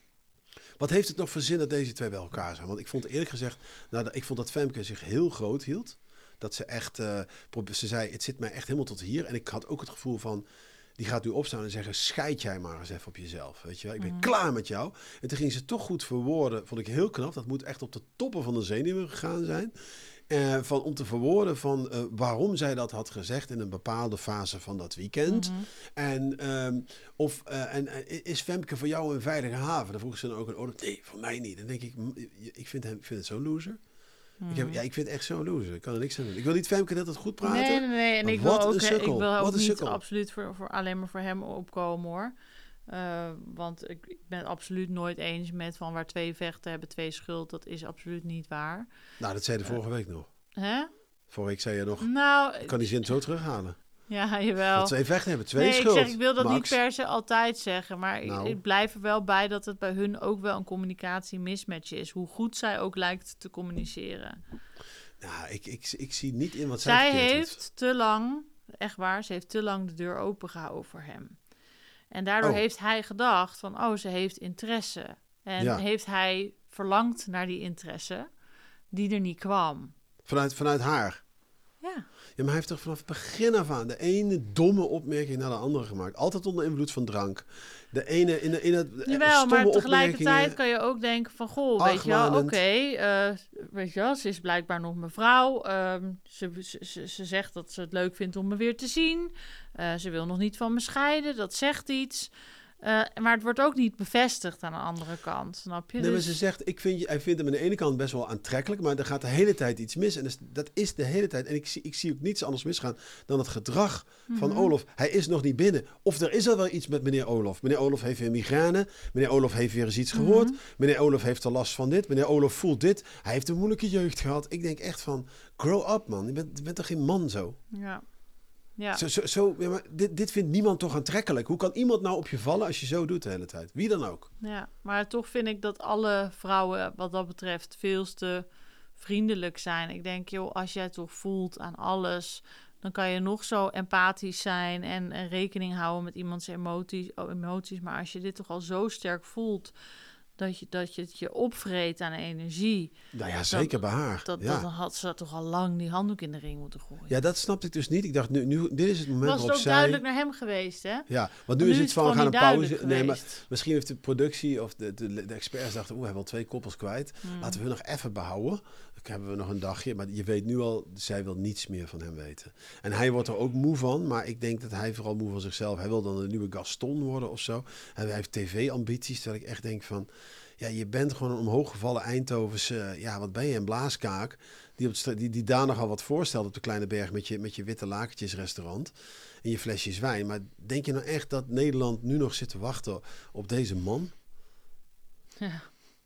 Wat heeft het nog voor zin dat deze twee bij elkaar zijn? Want ik vond eerlijk gezegd, nou, dat- ik vond dat Femke zich heel groot hield. Dat ze echt, eh, probe- ze zei, het zit mij echt helemaal tot hier. En ik had ook het gevoel van, die gaat nu opstaan en zeggen, scheid jij maar eens even op jezelf. Weet je wel? Ik ben Mhm. klaar met jou. En toen ging ze toch goed verwoorden, vond ik heel knap. Dat moet echt op de toppen van de zenuwen gegaan zijn. Eh, van, om te verwoorden van eh, waarom zij dat had gezegd in een bepaalde fase van dat weekend. Mhm. En, ehm, of, eh, en eh, is Femke voor jou een veilige haven? Dan vroeg ze dan ook een Olaf. Nee, voor mij niet. Dan denk ik, m- ik vind, hem, ik vind het zo'n loser. Mhm. Ik, heb, ja, ik vind het echt zo'n loser. Ik kan er niks aan doen. Ik wil niet Femke dat het goed praten. Nee, nee, nee. En Maar ik wil wat een ook, hè, ik sukkel. wil Wat ook een niet sukkel. absoluut voor, voor alleen maar voor hem opkomen, hoor. Eh, want ik, ik ben het absoluut nooit eens met van waar twee vechten hebben twee schuld. Dat is absoluut niet waar. Nou, dat zei je vorige week nog. Hè? Vorige week zei je nog, Nou, ik kan die zin zo terughalen. ja, jawel. Dat twee vechten hebben, twee nee, schuld. ik zeg, ik wil dat Max. niet per se altijd zeggen, maar ik- Nou. ik blijf er wel bij dat het bij hun ook wel een communicatie mismatch is. Hoe goed zij ook lijkt te communiceren. Nou, ik, ik, ik zie niet in wat zij, Zij verkeerd heeft doet. te lang, echt waar, ze heeft te lang de deur open gehouden voor hem. En daardoor Oh. heeft hij gedacht van, oh, ze heeft interesse. En Ja. heeft hij verlangd naar die interesse die er niet kwam. Vanuit, vanuit haar. Ja. Ja, maar hij heeft toch vanaf het begin af aan de ene domme opmerking naar de andere gemaakt. Altijd onder invloed van drank. De ene in, de, in het eh, Jawel, stomme maar tegelijkertijd opmerkingen. kan je ook denken van, goh, weet je wel, oké, Argwanend. eh, weet je wel, ze is blijkbaar nog mijn vrouw. Ehm, ze, ze, ze, ze zegt dat ze het leuk vindt om me weer te zien. Eh, ze wil nog niet van me scheiden, dat zegt iets. Eh, maar het wordt ook niet bevestigd aan de andere kant, snap je? Nee, maar Dus- ze zegt, ik vind, je- hij vindt hem aan de ene kant best wel aantrekkelijk, maar er gaat de hele tijd iets mis. En dus, dat is de hele tijd. En ik zie, ik zie ook niets anders misgaan dan het gedrag van Mhm. Olof. Hij is nog niet binnen. Of er is al wel iets met meneer Olof. Meneer Olof heeft weer migraine. Meneer Olof heeft weer eens iets gehoord. Mhm. Meneer Olof heeft er last van dit. Meneer Olof voelt dit. Hij heeft een moeilijke jeugd gehad. Ik denk echt van, grow up man. Je bent, je bent toch geen man zo? Ja. Ja. Zo, zo, zo, ja, maar dit, dit vindt niemand toch aantrekkelijk. Hoe kan iemand nou op je vallen als je zo doet de hele tijd? Wie dan ook. Ja, maar toch vind ik dat alle vrouwen wat dat betreft veel te vriendelijk zijn. Ik denk, joh, als jij toch voelt aan alles, dan kan je nog zo empathisch zijn en, en rekening houden met iemands emoties, oh, emoties. Maar als je dit toch al zo sterk voelt, dat je, dat je het je opvreet aan energie, Nou ja, zeker bij haar. dat, ja. dan had ze toch al lang die handdoek in de ring moeten gooien. ja, dat snapte ik dus niet. Ik dacht, nu, nu, dit is het moment Was het waarop ook zij... duidelijk naar hem geweest, hè? Ja, want nu, Nu is is het van, het we gaan een gewoon niet pauze. duidelijk Nee, maar geweest. misschien heeft de productie of de, de, de experts dachten, oeh, we hebben al twee koppels kwijt. Hmm. Laten we hun nog even behouden. Dan hebben we nog een dagje. Maar je weet nu al, zij wil niets meer van hem weten. En hij wordt er ook moe van. Maar ik denk dat hij vooral moe van zichzelf. Hij wil dan een nieuwe Gaston worden of zo. En hij heeft tv-ambities. Terwijl ik echt denk van, ja, je bent gewoon een omhooggevallen Eindhovense, ja, wat ben je, een blaaskaak. Die, op het, stra- die, die daar nogal wat voorstelt op de Kleine Berg met je, met je witte lakentjes restaurant. En je flesjes wijn. Maar denk je nou echt dat Nederland nu nog zit te wachten op deze man? Ja.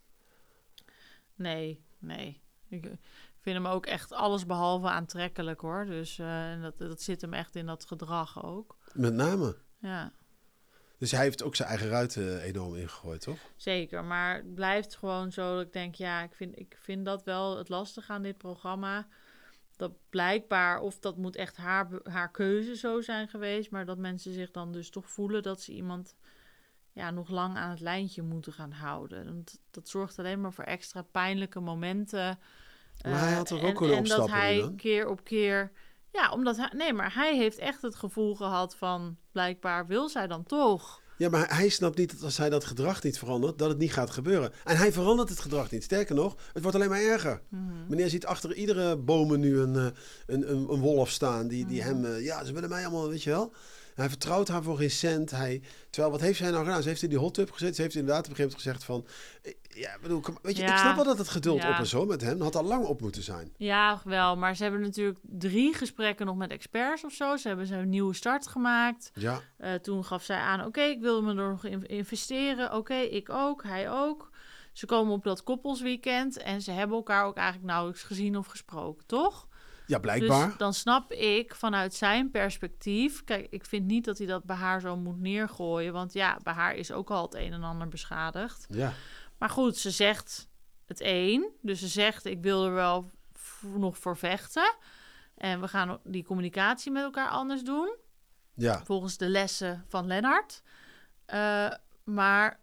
Nee, nee. Ik eh, vind hem ook echt alles behalve aantrekkelijk, hoor. Dus eh, en dat, dat zit hem echt in dat gedrag ook. Met name. Ja, Dus hij heeft ook zijn eigen ruiten enorm ingegooid, toch? zeker. Maar het blijft gewoon zo dat ik denk, ja, ik vind, ik vind dat wel het lastige aan dit programma. Dat blijkbaar, of dat moet echt haar, be- haar keuze zo zijn geweest, maar dat mensen zich dan dus toch voelen dat ze iemand ja, nog lang aan het lijntje moeten gaan houden. Want dat zorgt alleen maar voor extra pijnlijke momenten. Maar hij Eh, had er ook en, kunnen en dat opstappen nu hij dan? keer op keer... Ja, omdat hij... Nee, maar hij heeft echt het gevoel gehad van... Blijkbaar wil zij dan toch. Ja, maar hij snapt niet dat als hij dat gedrag niet verandert, dat het niet gaat gebeuren. En hij verandert het gedrag niet. Sterker nog, het wordt alleen maar erger. Mhm. Meneer ziet achter iedere bomen nu een, eh, een, een, een wolf staan die, die Mhm. hem... eh, ja, ze willen mij allemaal, weet je wel. Hij vertrouwt haar voor geen cent. Hij, terwijl, wat heeft zij nou gedaan? Ze heeft in die hot tub gezet. Ze heeft inderdaad op een gegeven moment gezegd van... Ja, bedoel, kom, weet je, Ja. ik snap wel dat het geduld Ja. op is hoor, met hem. Dat had al lang op moeten zijn. Ja, wel. Maar ze hebben natuurlijk drie gesprekken nog met experts of zo. Ze hebben ze een nieuwe start gemaakt. Ja, Uh, toen gaf zij aan, oké, ik wilde me er nog in investeren. Oké, ik ook, hij ook. Ze komen op dat koppelsweekend en ze hebben elkaar ook eigenlijk nauwelijks gezien of gesproken, toch? ja blijkbaar. Dus dan snap ik vanuit zijn perspectief... Kijk, ik vind niet dat hij dat bij haar zo moet neergooien. Want ja, bij haar is ook al het een en ander beschadigd. Ja, Maar goed, ze zegt het één. Dus ze zegt, ik wil er wel v- nog voor vechten. En we gaan die communicatie met elkaar anders doen. ja. Volgens de lessen van Lennart. Uh, maar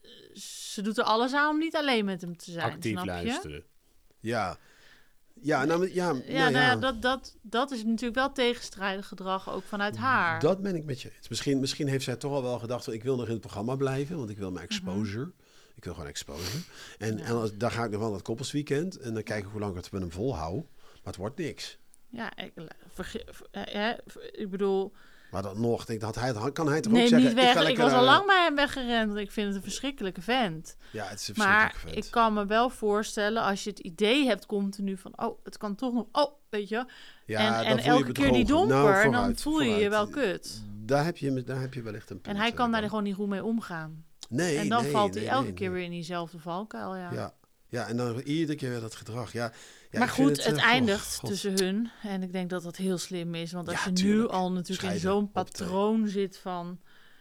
ze doet er alles aan om niet alleen met hem te zijn, Actief snap je? luisteren. Ja. Ja, nou, ja, Ja, nou nou ja, ja. dat, dat, dat is natuurlijk wel tegenstrijdig gedrag ook vanuit haar. Dat ben ik met je eens. Misschien, misschien heeft zij toch al wel gedacht... van, ik wil nog in het programma blijven, want ik wil Mhm. mijn exposure. Ik wil gewoon exposure. En, Ja. en als, dan ga ik nog wel naar het koppelsweekend... en dan kijk ik hoe lang ik het met hem volhoud. Maar het wordt niks. Ja, ik, verge- ver- hè, ik bedoel... Maar dan nog, denk, dat hij, kan hij toch Neem ook zeggen... niet weg, ga ik, lekker was al naar- lang bij hem weggerend. Want ik vind het een verschrikkelijke vent. Ja, het is een Maar verschrikkelijke vent. ik kan me wel voorstellen, als je het idee hebt continu van... oh, het kan toch nog... oh, weet je. Ja, en dan en voel je elke keer die bedrogen. domper, Nou, dan vooruit, voel je je vooruit. wel kut. Daar heb je, daar heb je wellicht een punt. En hij kan eh, daar dan. gewoon niet goed mee omgaan. Nee, En dan nee, valt nee, hij elke nee, keer nee. weer in diezelfde valkuil, ja. Ja. Ja, en dan iedere keer weer dat gedrag. Ja, ja, Maar ik vind goed, het, eh, eindigt oh, God. tussen hun. En ik denk dat dat heel slim is. Want als Ja, je nu tuurlijk. al natuurlijk Scheiden, in zo'n hoppatee. patroon zit van...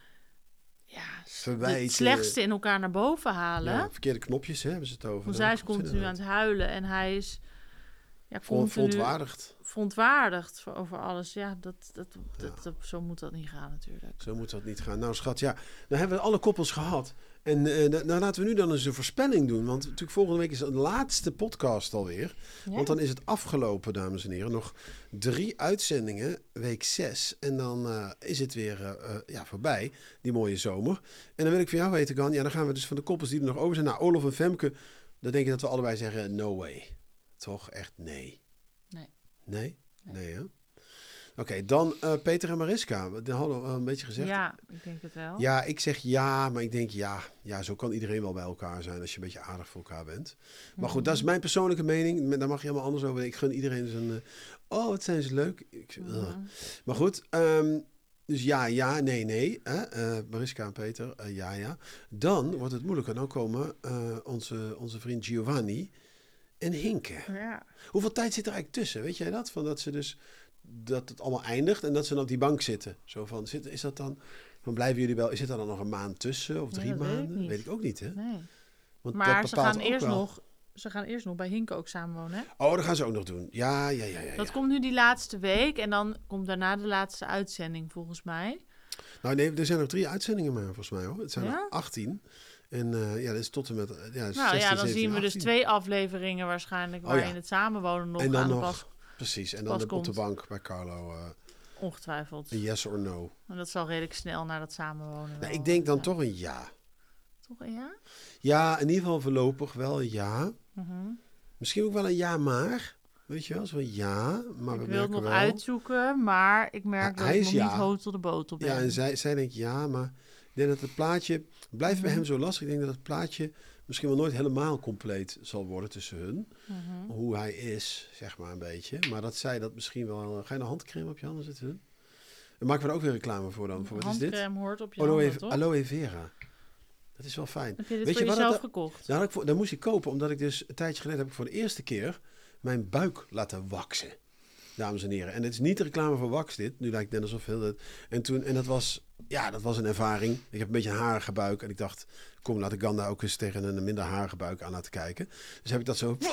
ja, s- Verwijten. het slechtste in elkaar naar boven halen. Ja, verkeerde knopjes hè, hebben ze het over. Want Daar zij is komt het continu aan inderdaad. het huilen. En hij is ja, Gewoon continu verontwaardigd. verontwaardigd voor- over alles. Ja, dat, dat, dat, Ja. dat, zo moet dat niet gaan natuurlijk. Zo moet dat niet gaan. Nou schat, ja, dan hebben we alle koppels gehad. En eh, dan nou, laten we nu dan eens een voorspelling doen. Want natuurlijk volgende week is de laatste podcast alweer. Ja. Want dan is het afgelopen, dames en heren. Nog drie uitzendingen, week zes. En dan uh, is het weer uh, uh, ja, voorbij, die mooie zomer. En dan wil ik van jou weten, Gan. Ja, dan gaan we dus van de koppels die er nog over zijn. Nou, Olof en Femke, dan denk ik dat we allebei zeggen, no way. Toch echt nee. Nee. Nee? Nee, hè? Oké, okay, dan uh, Peter en Mariska. Dat hadden we al een beetje gezegd. Ja, ik denk het wel. Ja, ik zeg ja, maar ik denk ja. Ja, zo kan iedereen wel bij elkaar zijn als je een beetje aardig voor elkaar bent. Maar goed, dat is mijn persoonlijke mening. Daar mag je helemaal anders over. Ik gun iedereen zijn... Uh, oh, wat zijn ze leuk. Ik, uh. Mm-hmm. Maar goed, um, dus ja, ja, nee, nee. Hè? Uh, Mariska en Peter, uh, ja, ja. Dan wordt het moeilijker. Dan komen uh, onze, onze vriend Giovanni en Hinke. Ja. Hoeveel tijd zit er eigenlijk tussen? Weet jij dat? Van dat ze dus... dat het allemaal eindigt en dat ze dan op die bank zitten. Zo van, zit, is dat dan... Dan blijven jullie wel... Is er dan nog een maand tussen of drie Nee, dat weet maanden? ik niet. Weet ik ook niet, hè? Nee. Want Maar dat ze bepaalt gaan, ook eerst wel. nog, ze gaan eerst nog bij Hinke ook samenwonen, hè? Oh, dat gaan ze ook nog doen. Ja, ja, ja, ja. Dat ja. komt nu die laatste week en dan komt daarna de laatste uitzending, volgens mij. Nou nee, er zijn nog drie uitzendingen maar, volgens mij, hoor. Het zijn Ja? er achttien. En uh, ja, dat is tot en met... Uh, ja, Nou zestien, ja, dan zeventien, zien we dus achttien. twee afleveringen waarschijnlijk Oh, waarin ja. het samenwonen nog En dan aan de nog- pas Precies, en pas dan de, op komt. de bank bij Carlo. Uh, ongetwijfeld. een yes or no. En dat zal redelijk snel naar dat samenwonen. Nou, wel, ik denk dan ja. toch een ja. Toch een ja? Ja, in ieder geval voorlopig wel een ja. Mhm. Misschien ook wel een ja maar. Weet je wel, zo een ja. Maar we Ik wil het merken nog wel. uitzoeken, maar ik merk Hij- dat hij ik is nog ja. niet hoog tot de boot op ben. Ja, en zij, zij denkt ja, maar ik denk dat het plaatje... blijft bij Mhm. hem zo lastig. Ik denk dat het plaatje misschien wel nooit helemaal compleet zal worden tussen hun. Mhm. Hoe hij is, zeg maar een beetje. Maar dat zij dat misschien wel... Ga je een handcreme op je handen zetten? Dan maken we er ook weer reclame voor dan. Voor, wat is dit? Handcreme hoort op je Aloe, handen, toch? aloe vera. Dat is wel fijn. Heb je dit Weet voor je wat jezelf het- gekocht? Nou, had ik voor, dat moest ik kopen, omdat ik dus een tijdje geleden heb ik voor de eerste keer mijn buik laten waksen. Dames en heren. En het is niet de reclame voor wax dit. Nu lijkt het net alsof heel dat... En toen, en dat was, ja, dat was een ervaring. Ik heb een beetje een harige buik. En ik dacht, kom, laat ik Ganda ook eens tegen een minder harige buik aan laten kijken. Dus heb ik dat zo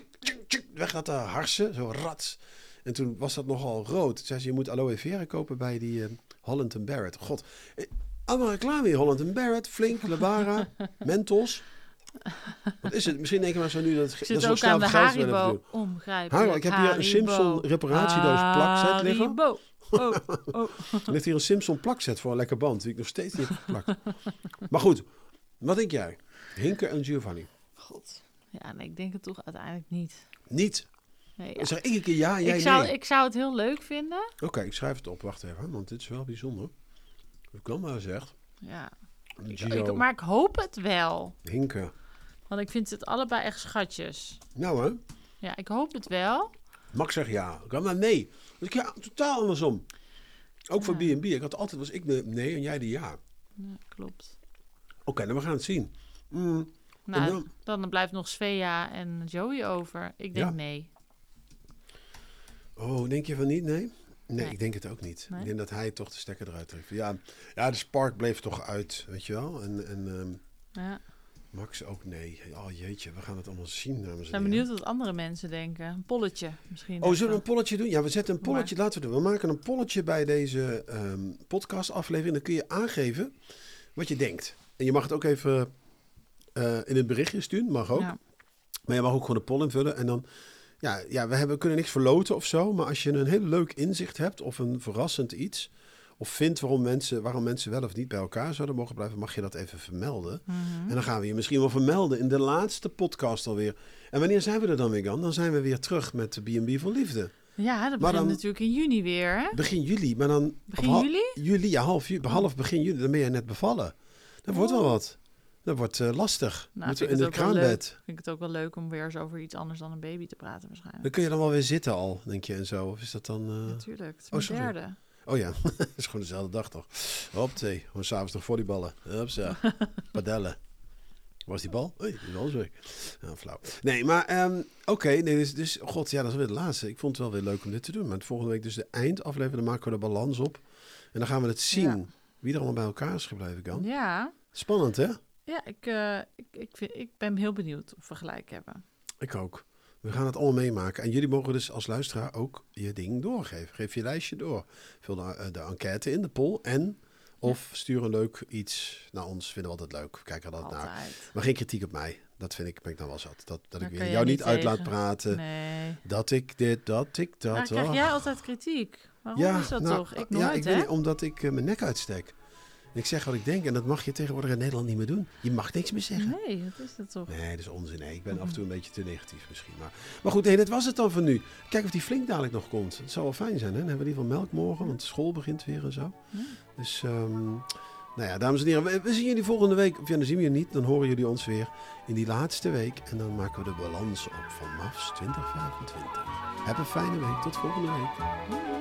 weg laten harsen, zo rats. En toen was dat nogal rood. Toen zei ze, je moet aloe vera kopen bij die uh, Holland and Barrett. God, eh, allemaal reclame hier. Holland and Barrett, Flink, Lebara, Mentos. Wat is het? Misschien denken we zo nu dat, Ik dat zit ze nog ook snel aan de geld willen Haribo. verdienen. Omgrijpelijk. Haribo, ik heb hier een Haribo. Simpson reparatiedoos plakset liggen. Haribo. Oh, oh. Er ligt hier een Simpson plakset voor een lekker band, die ik nog steeds niet heb geplakt. Maar goed, wat denk jij? Hinke en Giovanni? God. Ja, nee, ik denk het toch uiteindelijk niet. Niet. Nee, ja. Dan zeg ik een keer ja en jij ik, zou, nee. ik zou het heel leuk vinden. Oké, okay, ik schrijf het op. Wacht even, want dit is wel bijzonder. Ik kan maar zegt. Ja. Ik, Gio, ik, maar ik hoop het wel. Hinken. Want ik vind het allebei echt schatjes. Nou hè, Ja, ik hoop het wel. Max zegt ja. Ik kan maar nee. Dus ik ja, totaal andersom. Ook voor B en B. Ik had altijd, was ik de nee en jij de ja. Ja, klopt. Oké, okay, dan we gaan het zien. Mm. Nou, En dan? dan blijft nog Svea en Joey over. Ik denk Ja. nee. Oh, denk je van niet? Nee? Nee, Nee. ik denk het ook niet. Nee? Ik denk dat hij toch de stekker eruit trekt. Ja, ja, de spark bleef toch uit, weet je wel. En, en ehm, Ja. Max ook nee. Oh jeetje, we gaan het allemaal zien. Dames en Ik ben heren. benieuwd wat andere mensen denken. Een polletje misschien. Oh, zullen we even. een polletje doen? Ja, we zetten een Doe polletje. Laten we doen. We maken een polletje bij deze ehm podcast aflevering. Dan kun je aangeven wat je denkt. En je mag het ook even eh, in het berichtje sturen. Mag ook. Ja. Maar je mag ook gewoon de poll invullen. En dan, ja, ja we hebben, kunnen niks verloten of zo. Maar als je een heel leuk inzicht hebt of een verrassend iets. Of vindt waarom mensen, waarom mensen wel of niet bij elkaar zouden mogen blijven. Mag je dat even vermelden. Mhm. En dan gaan we je misschien wel vermelden in de laatste podcast alweer. En wanneer zijn we er dan weer, Gan? Dan zijn we weer terug met de B en B voor Liefde. Ja, dat Maar begint dan- natuurlijk in juni weer, hè? Begin juli, maar dan... Begin of hal- juli? Juli, ja, half, ju- half begin juli. Dan ben je net bevallen. Dat wordt wel Oh. wat. Dat wordt eh, lastig. Nou, Moeten we vind in ik het het ook wel kraambed. Vind ik het ook wel leuk om weer eens over iets anders dan een baby te praten waarschijnlijk. Dan kun je dan wel weer zitten al, denk je, en zo. Of is dat dan... eh, Natuurlijk, het is oh, mijn sorry. derde. Oh ja, dat is gewoon dezelfde dag toch? Hop, twee. Gewoon s'avonds nog volleyballen. Hupsa. Padellen. Waar is die bal? Hé, die bal is weg. Ja, flauw. Nee, maar ehm, oké. nee, dus, dus, god, ja, dat is weer de laatste. Ik vond het wel weer leuk om dit te doen. Maar volgende week dus de eindaflevering, dan maken we de balans op. En dan gaan we het zien Ja. wie er allemaal bij elkaar is gebleven, kan. Ja, Spannend, hè? ja ik, eh, ik, ik, vind, ik ben heel benieuwd of we gelijk hebben. Ik ook. We gaan het allemaal meemaken. En jullie mogen dus als luisteraar ook je ding doorgeven. Geef je lijstje door. Vul de, eh, de enquête in, de poll. En of stuur een leuk iets naar ons. Vinden we altijd leuk. We kijken er altijd naar. Altijd. Maar geen kritiek op mij. Dat vind ik, ben ik dan wel zat. Dat, dat Daar ik kan weer je jou niet niet uit laat tegen. praten. Nee. Dat ik dit, dat ik dat. Maar krijg oh. jij altijd kritiek? Waarom is dat nou, toch? Ik ja, nooit, ik hè? weet niet, omdat ik eh, mijn nek uitsteek. En ik zeg wat ik denk. En dat mag je tegenwoordig in Nederland niet meer doen. Je mag niks meer zeggen. Nee, wat is dat toch? Nee, dat is onzin. Nee, ik ben af en toe een beetje te negatief misschien. Maar, maar goed, nee, dat was het dan voor nu. Kijk of die flink dadelijk nog komt. Het zou wel fijn zijn, hè? Dan hebben we in ieder geval melk morgen, want de school begint weer en zo. Ja. Dus, ehm, nou ja, dames en heren, we, we zien jullie volgende week. Of ja, dan zien we je niet. Dan horen jullie ons weer in die laatste week. En dan maken we de balans op van M A F S twintig vijfentwintig. Heb een fijne week. Tot volgende week. Doei.